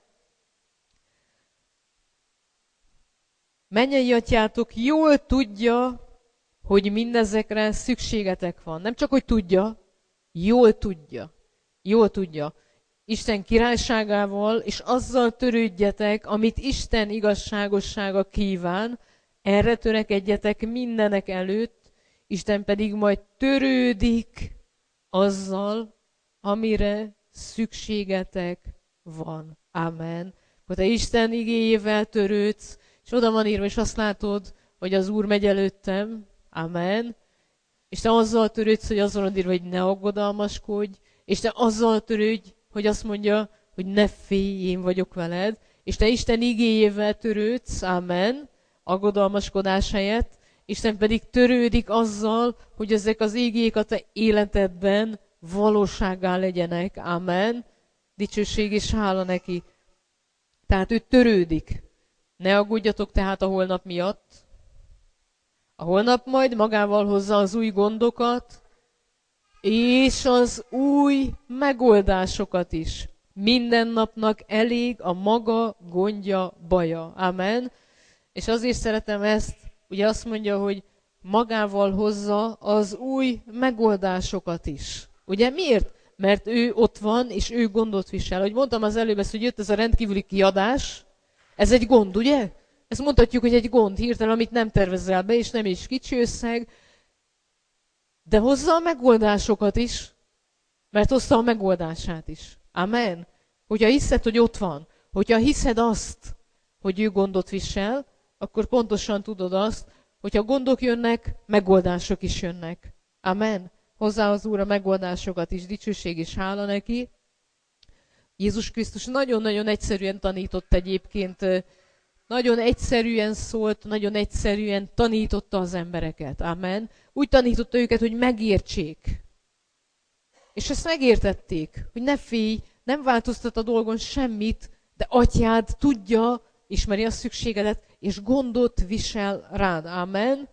Mennyei atyátok jól tudja, hogy mindezekre szükségetek van. Nem csak, hogy tudja, jól tudja. Jól tudja. Isten királyságával, és azzal törődjetek, amit Isten igazságossága kíván, erre törekedjetek mindenek előtt, Isten pedig majd törődik azzal, amire szükségetek van. Amen. Akkor te Isten igéjével törődsz, és oda van írva, és azt látod, hogy az Úr megy előttem. Amen. És te azzal törődsz, hogy azon van írva, hogy ne aggodalmaskodj, és te azzal törődj, hogy azt mondja, hogy ne félj, én vagyok veled, és te Isten igéjével törődsz, amen, aggodalmaskodás helyett, Isten pedig törődik azzal, hogy ezek az igék a te életedben valósággá legyenek, amen, dicsőség és hála neki. Tehát ő törődik. Ne aggódjatok tehát a holnap miatt. A holnap majd magával hozza az új gondokat, és az új megoldásokat is. Minden napnak elég a maga gondja, baja. Amen. És azért szeretem ezt, ugye azt mondja, hogy magával hozza az új megoldásokat is. Ugye miért? Mert ő ott van, és ő gondot visel. Ahogy mondtam az előbb, hogy jött ez a rendkívüli kiadás, ez egy gond, ugye? Ezt mondhatjuk, hogy egy gond hirtelen, amit nem tervezel be, és nem is kicsi összeg, de hozza a megoldásokat is, mert hozta a megoldását is. Amen. Hogyha hiszed, hogy ott van, hogyha hiszed azt, hogy ő gondot visel, akkor pontosan tudod azt, hogyha gondok jönnek, megoldások is jönnek. Amen. Hozzá az Úr a megoldásokat is, dicsőség és hála neki. Jézus Krisztus nagyon-nagyon egyszerűen tanított egyébként, nagyon egyszerűen szólt, nagyon egyszerűen tanította az embereket. Amen. Úgy tanította őket, hogy megértsék. És ezt megértették, hogy ne félj, nem változtat a dolgon semmit, de atyád tudja, ismeri a szükségedet, és gondot visel rád. Amen.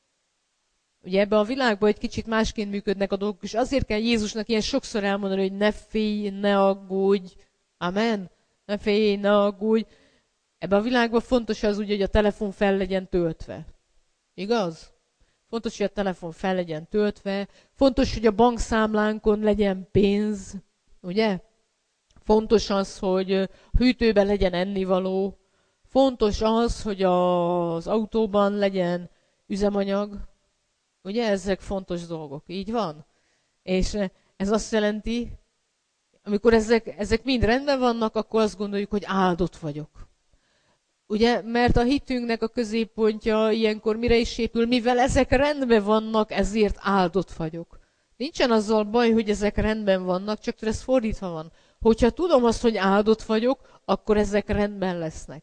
Ugye ebben a világban egy kicsit másként működnek a dolgok, és azért kell Jézusnak ilyen sokszor elmondani, hogy ne félj, ne aggódj. Amen. Ne félj, ne aggódj. Ebben a világban fontos az úgy, hogy a telefon fel legyen töltve. Igaz? Fontos, hogy a telefon fel legyen töltve. Fontos, hogy a bankszámlánkon legyen pénz. Ugye? Fontos az, hogy a hűtőben legyen ennivaló. Fontos az, hogy az autóban legyen üzemanyag. Ugye? Ezek fontos dolgok. Így van? És ez azt jelenti, amikor ezek mind rendben vannak, akkor azt gondoljuk, hogy áldott vagyok. Ugye, mert a hitünknek a középpontja ilyenkor mire is épül, mivel ezek rendben vannak, ezért áldott vagyok. Nincsen azzal baj, hogy ezek rendben vannak, csak ez fordítva van. Hogyha tudom azt, hogy áldott vagyok, akkor ezek rendben lesznek.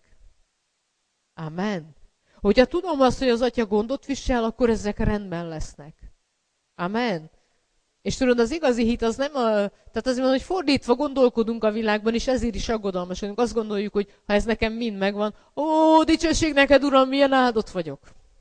Amen. Hogyha tudom azt, hogy az Atya gondot visel, akkor ezek rendben lesznek. Amen. És tudod, az igazi hit az nem tehát azért van, hogy fordítva gondolkodunk a világban, és ezért is aggodalmasodunk. Azt gondoljuk, hogy ha ez nekem mind megvan, ó, dicsőség neked, Uram, milyen áldott vagyok.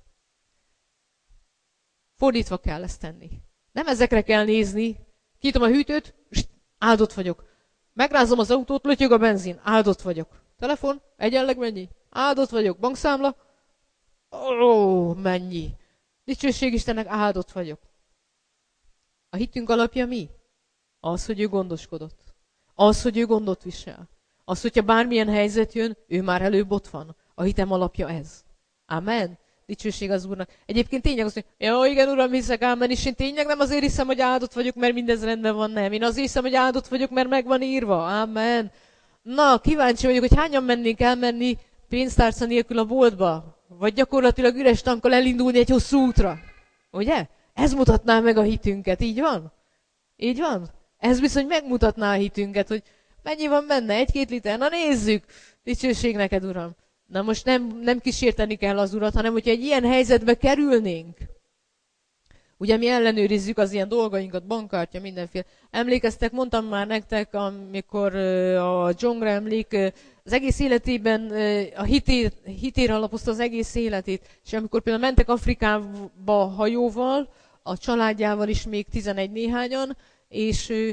Fordítva kell ezt tenni. Nem ezekre kell nézni. Kinyitom a hűtőt, áldott vagyok. Megrázom az autót, lötyög a benzin, áldott vagyok. Telefon, egyenleg mennyi? Áldott vagyok. Bankszámla, ó, mennyi. Dicsőség Istennek, áldott vagyok. A hitünk alapja mi? Az, hogy ő gondoskodott. Az, hogy ő gondot visel. Az, hogyha bármilyen helyzet jön, ő már előbb ott van. A hitem alapja ez. Amen. Dicsőség az Úrnak. Egyébként tényleg azt mondja, jó, igen, Uram, hiszek, ámen, és én tényleg nem azért hiszem, hogy áldott vagyok, mert mindez rendben van, nem. Én azért hiszem, hogy áldott vagyok, mert meg van írva. Amen. Na, kíváncsi vagyok, hogy hányan mennénk elmenni pénztárca nélkül a boltba? Vagy gyakorlatilag üres tankkal elindulni egy hosszú útra. Ugye? Ez mutatná meg a hitünket, így van? Így van? Ez bizony megmutatná a hitünket, hogy mennyi van benne, 1-2 liter, na nézzük, dicsőség neked, Uram. Na most nem kísérteni kell az Urat, hanem hogyha egy ilyen helyzetbe kerülnénk, ugye mi ellenőrizzük az ilyen dolgainkat, bankkártya, mindenféle. Emlékeztek, mondtam már nektek, amikor a John emlék az egész életében a hitére alapozta az egész életét, és amikor például mentek Afrikába hajóval, a családjával is még 11 néhányan, és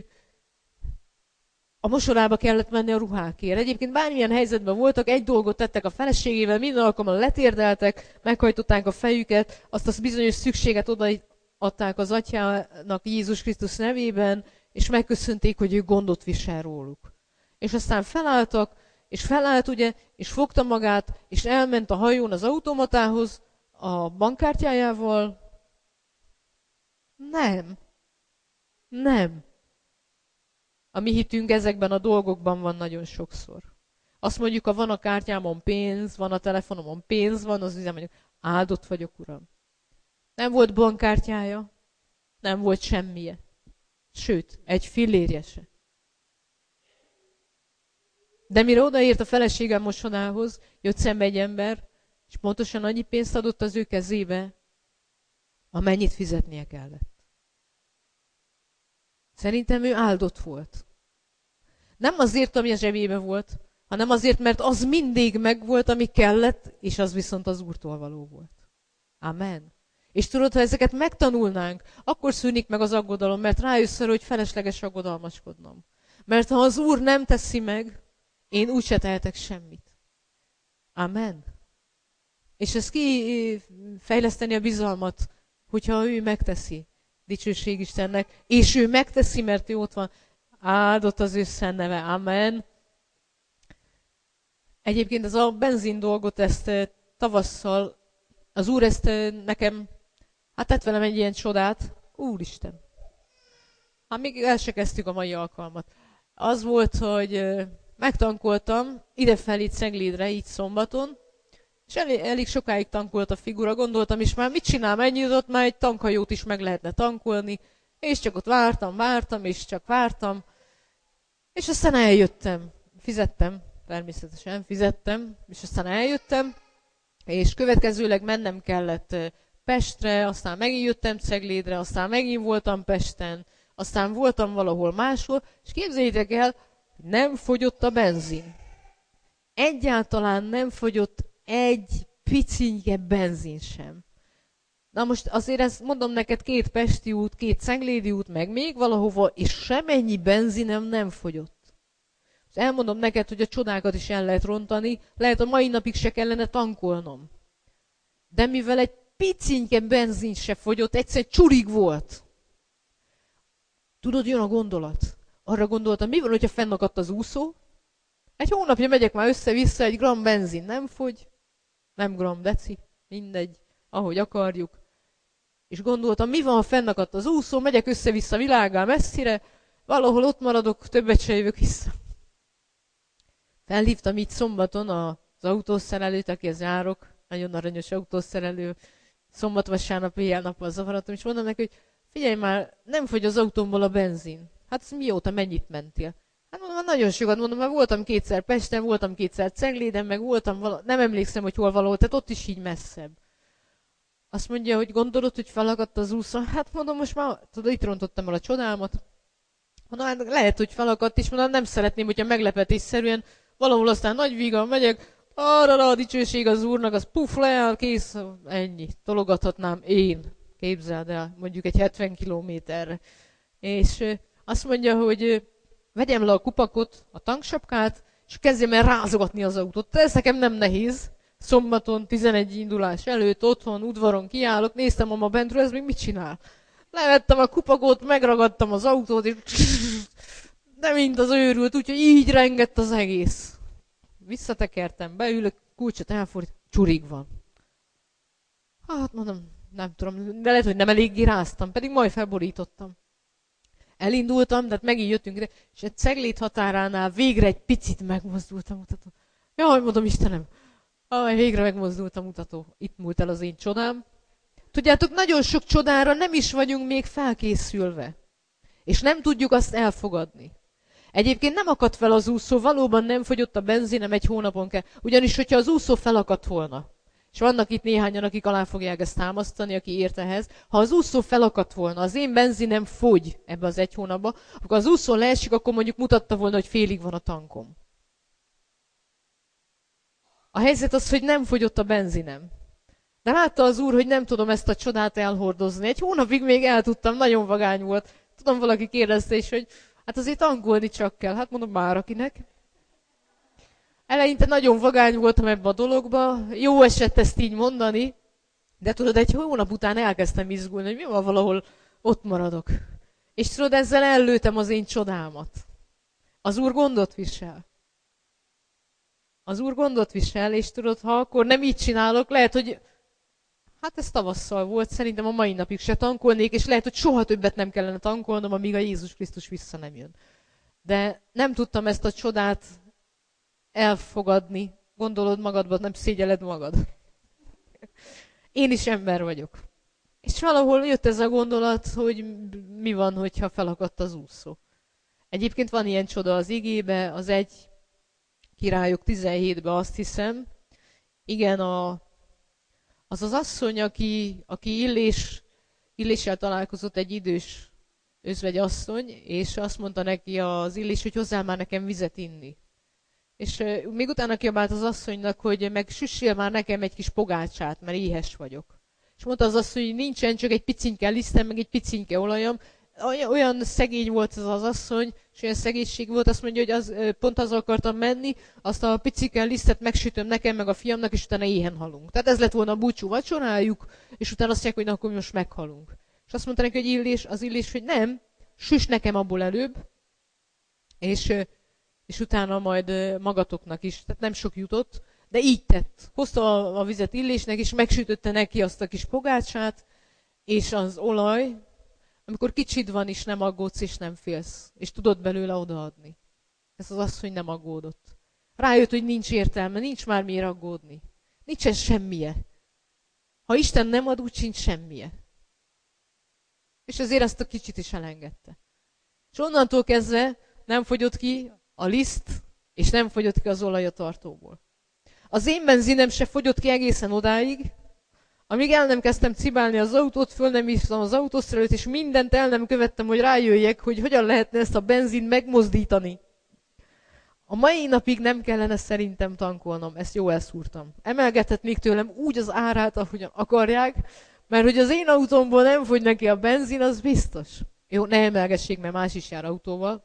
a mosodába kellett menni a ruhákért. Egyébként bármilyen helyzetben voltak, egy dolgot tettek a feleségével, minden alkalommal letérdeltek, meghajtották a fejüket, azt a bizonyos szükséget odaadták az atyának Jézus Krisztus nevében, és megköszönték, hogy ő gondot visel róluk. És aztán felálltak, és felállt ugye, és fogta magát, és elment a hajón az automatához a bankkártyájával. Nem. A mi hitünk ezekben a dolgokban van nagyon sokszor. Azt mondjuk, ha van a kártyámon pénz, van a telefonomon pénz, van, az üzem, mondjuk, áldott vagyok, Uram. Nem volt bankkártyája, nem volt semmije. Sőt, egy fillérje se. De mire odaért a feleségem mosodához, jött szembe egy ember, és pontosan annyi pénzt adott az ő kezébe, amennyit fizetnie kellett. Szerintem ő áldott volt. Nem azért, ami a zsebébe volt, hanem azért, mert az mindig megvolt, ami kellett, és az viszont az Úrtól való volt. Amen. És tudod, ha ezeket megtanulnánk, akkor szűnik meg az aggodalom, mert rájössz arra, hogy felesleges aggodalmaskodnom. Mert ha az Úr nem teszi meg, én úgyse tehetek semmit. Amen. És ez kifejleszteni a bizalmat, hogyha ő megteszi. Dicsőség Istennek. És ő megteszi, mert ő ott van. Áldott az ő szent neve. Amen. Egyébként ez a benzin dolgot, ezt tavasszal, az Úr ezt nekem, tett velem egy ilyen csodát. Úristen. Még el se kezdtük a mai alkalmat. Az volt, hogy megtankoltam idefelé Ceglédre, így szombaton, és elég sokáig tankolt a figura, gondoltam is már, mit csinál, mennyit ott, már egy tankhajót is meg lehetne tankolni, és csak ott vártam, és csak vártam, és aztán eljöttem, fizettem, természetesen fizettem, és aztán eljöttem, és következőleg mennem kellett Pestre, aztán megint jöttem Ceglédre, aztán megint voltam Pesten, aztán voltam valahol máshol, és képzeljétek el, nem fogyott a benzin. Egyáltalán nem fogyott egy picinye benzin sem. Na most azért ezt mondom neked, 2 pesti út, 2 ceglédi út, meg még valahova, és semennyi benzinem nem fogyott. És elmondom neked, hogy a csodákat is el lehet rontani, lehet a mai napig se kellene tankolnom. De mivel egy picinye benzin se fogyott, egyszer csurig volt. Tudod, jön a gondolat. Arra gondoltam, mi van, hogyha fennakadt az úszó? Egy hónapja megyek már össze-vissza, 1 gram benzin nem fogy, nem gram deci, mindegy, ahogy akarjuk. És gondoltam, mi van, ha fennakadt az úszó, megyek össze-vissza világgá messzire, valahol ott maradok, többet se jövök vissza. Felhívtam így szombaton az autószerelőt, akihez járok, nagyon aranyos autószerelő, szombat-vasárnap éjjel-nappal zavaratom, és mondom neki, hogy figyelj már, nem fogy az autómból a benzin. Hát mióta mennyit mentél? Hát mondom, nagyon sokat, mondom, mert voltam 2-szer Pesten, voltam 2-szer Cegléden, meg voltam, nem emlékszem, hogy hol valahol, tehát ott is így messzebb. Azt mondja, hogy gondolod, hogy felakadt az úszó? Hát mondom, most már, tudod, itt rontottam el a csodámat. Mondom, hát lehet, hogy felakadt, és mondom, nem szeretném, hogyha meglepetésszerűen valahol aztán nagy vígan megyek, arra a dicsőség az Úrnak, az puf, leáll, kész, ennyi. Tologathatnám én, képzeld el, mondjuk egy 70 kilométerre. És azt mondja, hogy vegyem le a kupakot, a tanksapkát, és kezdjem el rázogatni az autót. Ez nekem nem nehéz. Szombaton, 11 indulás előtt, otthon, udvaron kiállok, néztem mama bentről, ez még mit csinál? Levettem a kupakot, megragadtam az autót, és de mint az őrült, úgyhogy így rengett az egész. Visszatekertem, beülök, kulcsot elfordít, csurig van. Hát mondom, nem tudom, de lehet, hogy nem eléggé ráztam, pedig majd felborítottam. Elindultam, tehát megint jöttünk ide, és egy Cegléd határánál végre egy picit megmozdult a mutató. Jaj, mondom, Istenem, végre megmozdult a mutató. Itt múlt el az én csodám. Tudjátok, nagyon sok csodára nem is vagyunk még felkészülve. És nem tudjuk azt elfogadni. Egyébként nem akadt fel az úszó, valóban nem fogyott a benzinem 1 hónapon kell. Ugyanis, hogyha az úszó felakadt volna, és vannak itt néhányan, akik alá fogják ezt támasztani, aki ért ehhez, ha az úszó felakadt volna, az én benzinem fogy ebbe az 1 hónapba, akkor az úszó leesik, akkor mondjuk mutatta volna, hogy félig van a tankom. A helyzet az, hogy nem fogyott a benzinem. De látta az Úr, hogy nem tudom ezt a csodát elhordozni. Egy hónapig még el tudtam, nagyon vagány volt. Tudom, valaki kérdezte is, hogy hát azért tankolni csak kell. Hát mondom, már akinek. Eleinte nagyon vagány voltam ebbe a dologba. Jó esett ezt így mondani, de tudod, egy hónap után elkezdtem izgulni, hogy mi van, valahol ott maradok. És tudod, ezzel ellőttem az én csodámat. Az Úr gondot visel. Az Úr gondot visel, és tudod, ha akkor nem így csinálok, lehet, hogy hát ez tavasszal volt, szerintem a mai napig se tankolnék, és lehet, hogy soha többet nem kellene tankolnom, amíg a Jézus Krisztus vissza nem jön. De nem tudtam ezt a csodát elfogadni. Gondolod magadban, nem szégyeled magad. Én is ember vagyok. És valahol jött ez a gondolat, hogy mi van, hogyha felakadt az úszó. Egyébként van ilyen csoda az igébe, az 1 Királyok 17-ben azt hiszem. Igen, az asszony, aki Illéssel találkozott, egy idős özvegyasszony, és azt mondta neki az Illés, hogy hozzá már nekem vizet inni. És még utána kiabált az asszonynak, hogy meg süssél már nekem egy kis pogácsát, mert éhes vagyok. És mondta az asszony, hogy nincsen, csak egy picinke lisztem, meg egy picinke olajam. Olyan szegény volt ez az asszony, és olyan szegénység volt, azt mondja, hogy pont az akartam menni, azt a picike lisztet megsütöm nekem, meg a fiamnak, és utána éhen halunk. Tehát ez lett volna a búcsú vacsorájuk, és utána azt mondják, hogy na, akkor most meghalunk. És azt mondta neki, hogy az Illés, hogy nem, süss nekem abból előbb, és utána majd magatoknak is. Tehát nem sok jutott, de így tett. Hozta a vizet Illésnek, és megsütötte neki azt a kis pogácsát, és az olaj, amikor kicsid van is, nem aggódsz és nem félsz, és tudod belőle odaadni. Ez az asszony nem aggódott. Rájött, hogy nincs értelme, nincs már miért aggódni. Nincsen semmije. Ha Isten nem ad, úgy sincs semmije. És ezért azt a kicsit is elengedte. És onnantól kezdve nem fogyott ki a liszt, és nem fogyott ki az olaj a tartóból. Az én benzinem se fogyott ki egészen odáig, amíg el nem kezdtem cibálni az autót, föl nem hívtam az autószerelőt, és mindent el nem követtem, hogy rájöjjek, hogy hogyan lehetne ezt a benzint megmozdítani. A mai napig nem kellene szerintem tankolnom, ezt jó elszúrtam. Emelgethetnék tőlem úgy az árát, ahogyan akarják, mert hogy az én autómból nem fogy neki a benzin, az biztos. Jó, ne emelgessék, mert más is jár autóval.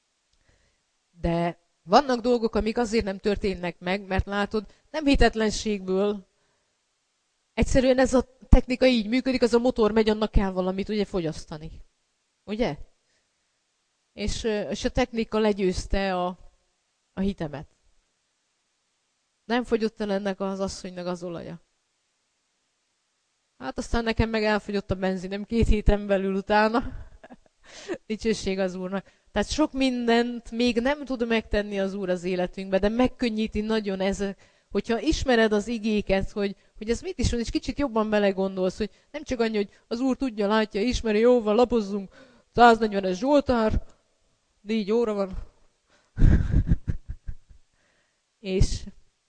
De vannak dolgok, amik azért nem történnek meg, mert látod, nem hitetlenségből. Egyszerűen ez a technika így működik, az a motor megy, annak kell valamit ugye fogyasztani. Ugye? És a technika legyőzte a hitemet. Nem fogyott el ennek az asszonynak az olaja. Hát aztán nekem meg elfogyott a benzinem 2 héten belül utána. Dicsőség az Úrnak. Tehát sok mindent még nem tud megtenni az Úr az életünkbe, de megkönnyíti nagyon ez, hogyha ismered az igéket, hogy ez mit is van, és kicsit jobban belegondolsz, hogy nem csak annyi, hogy az Úr tudja, látja, ismeri, jóval lapozzunk, 140-es Zsoltár, 4 óra van. És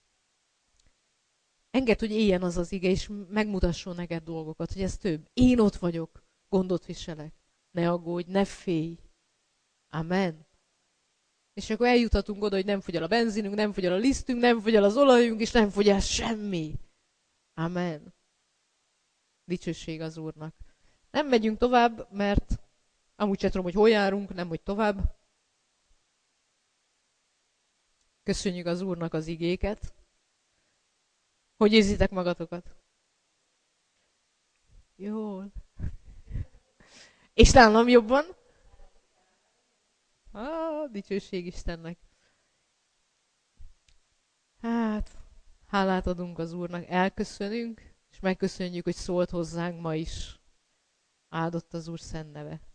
engedd, hogy éljen az az ige, és megmutasson neked dolgokat, hogy ez több. Én ott vagyok, gondot viselek. Ne aggódj, ne félj. Amen. És akkor eljuthatunk oda, hogy nem fogy el a benzinünk, nem fogy el a lisztünk, nem fogy el az olajunk, és nem fogy el semmi. Amen. Dicsőség az Úrnak. Nem megyünk tovább, mert amúgy sem tudom, hogy hol járunk, nem hogy tovább. Köszönjük az Úrnak az igéket. Hogy érzitek magatokat? Jól. És nálam jobban? Dicsőség Istennek. Hát, hálát adunk az Úrnak, elköszönünk, és megköszönjük, hogy szólt hozzánk ma is. Áldott az Úr szent neve.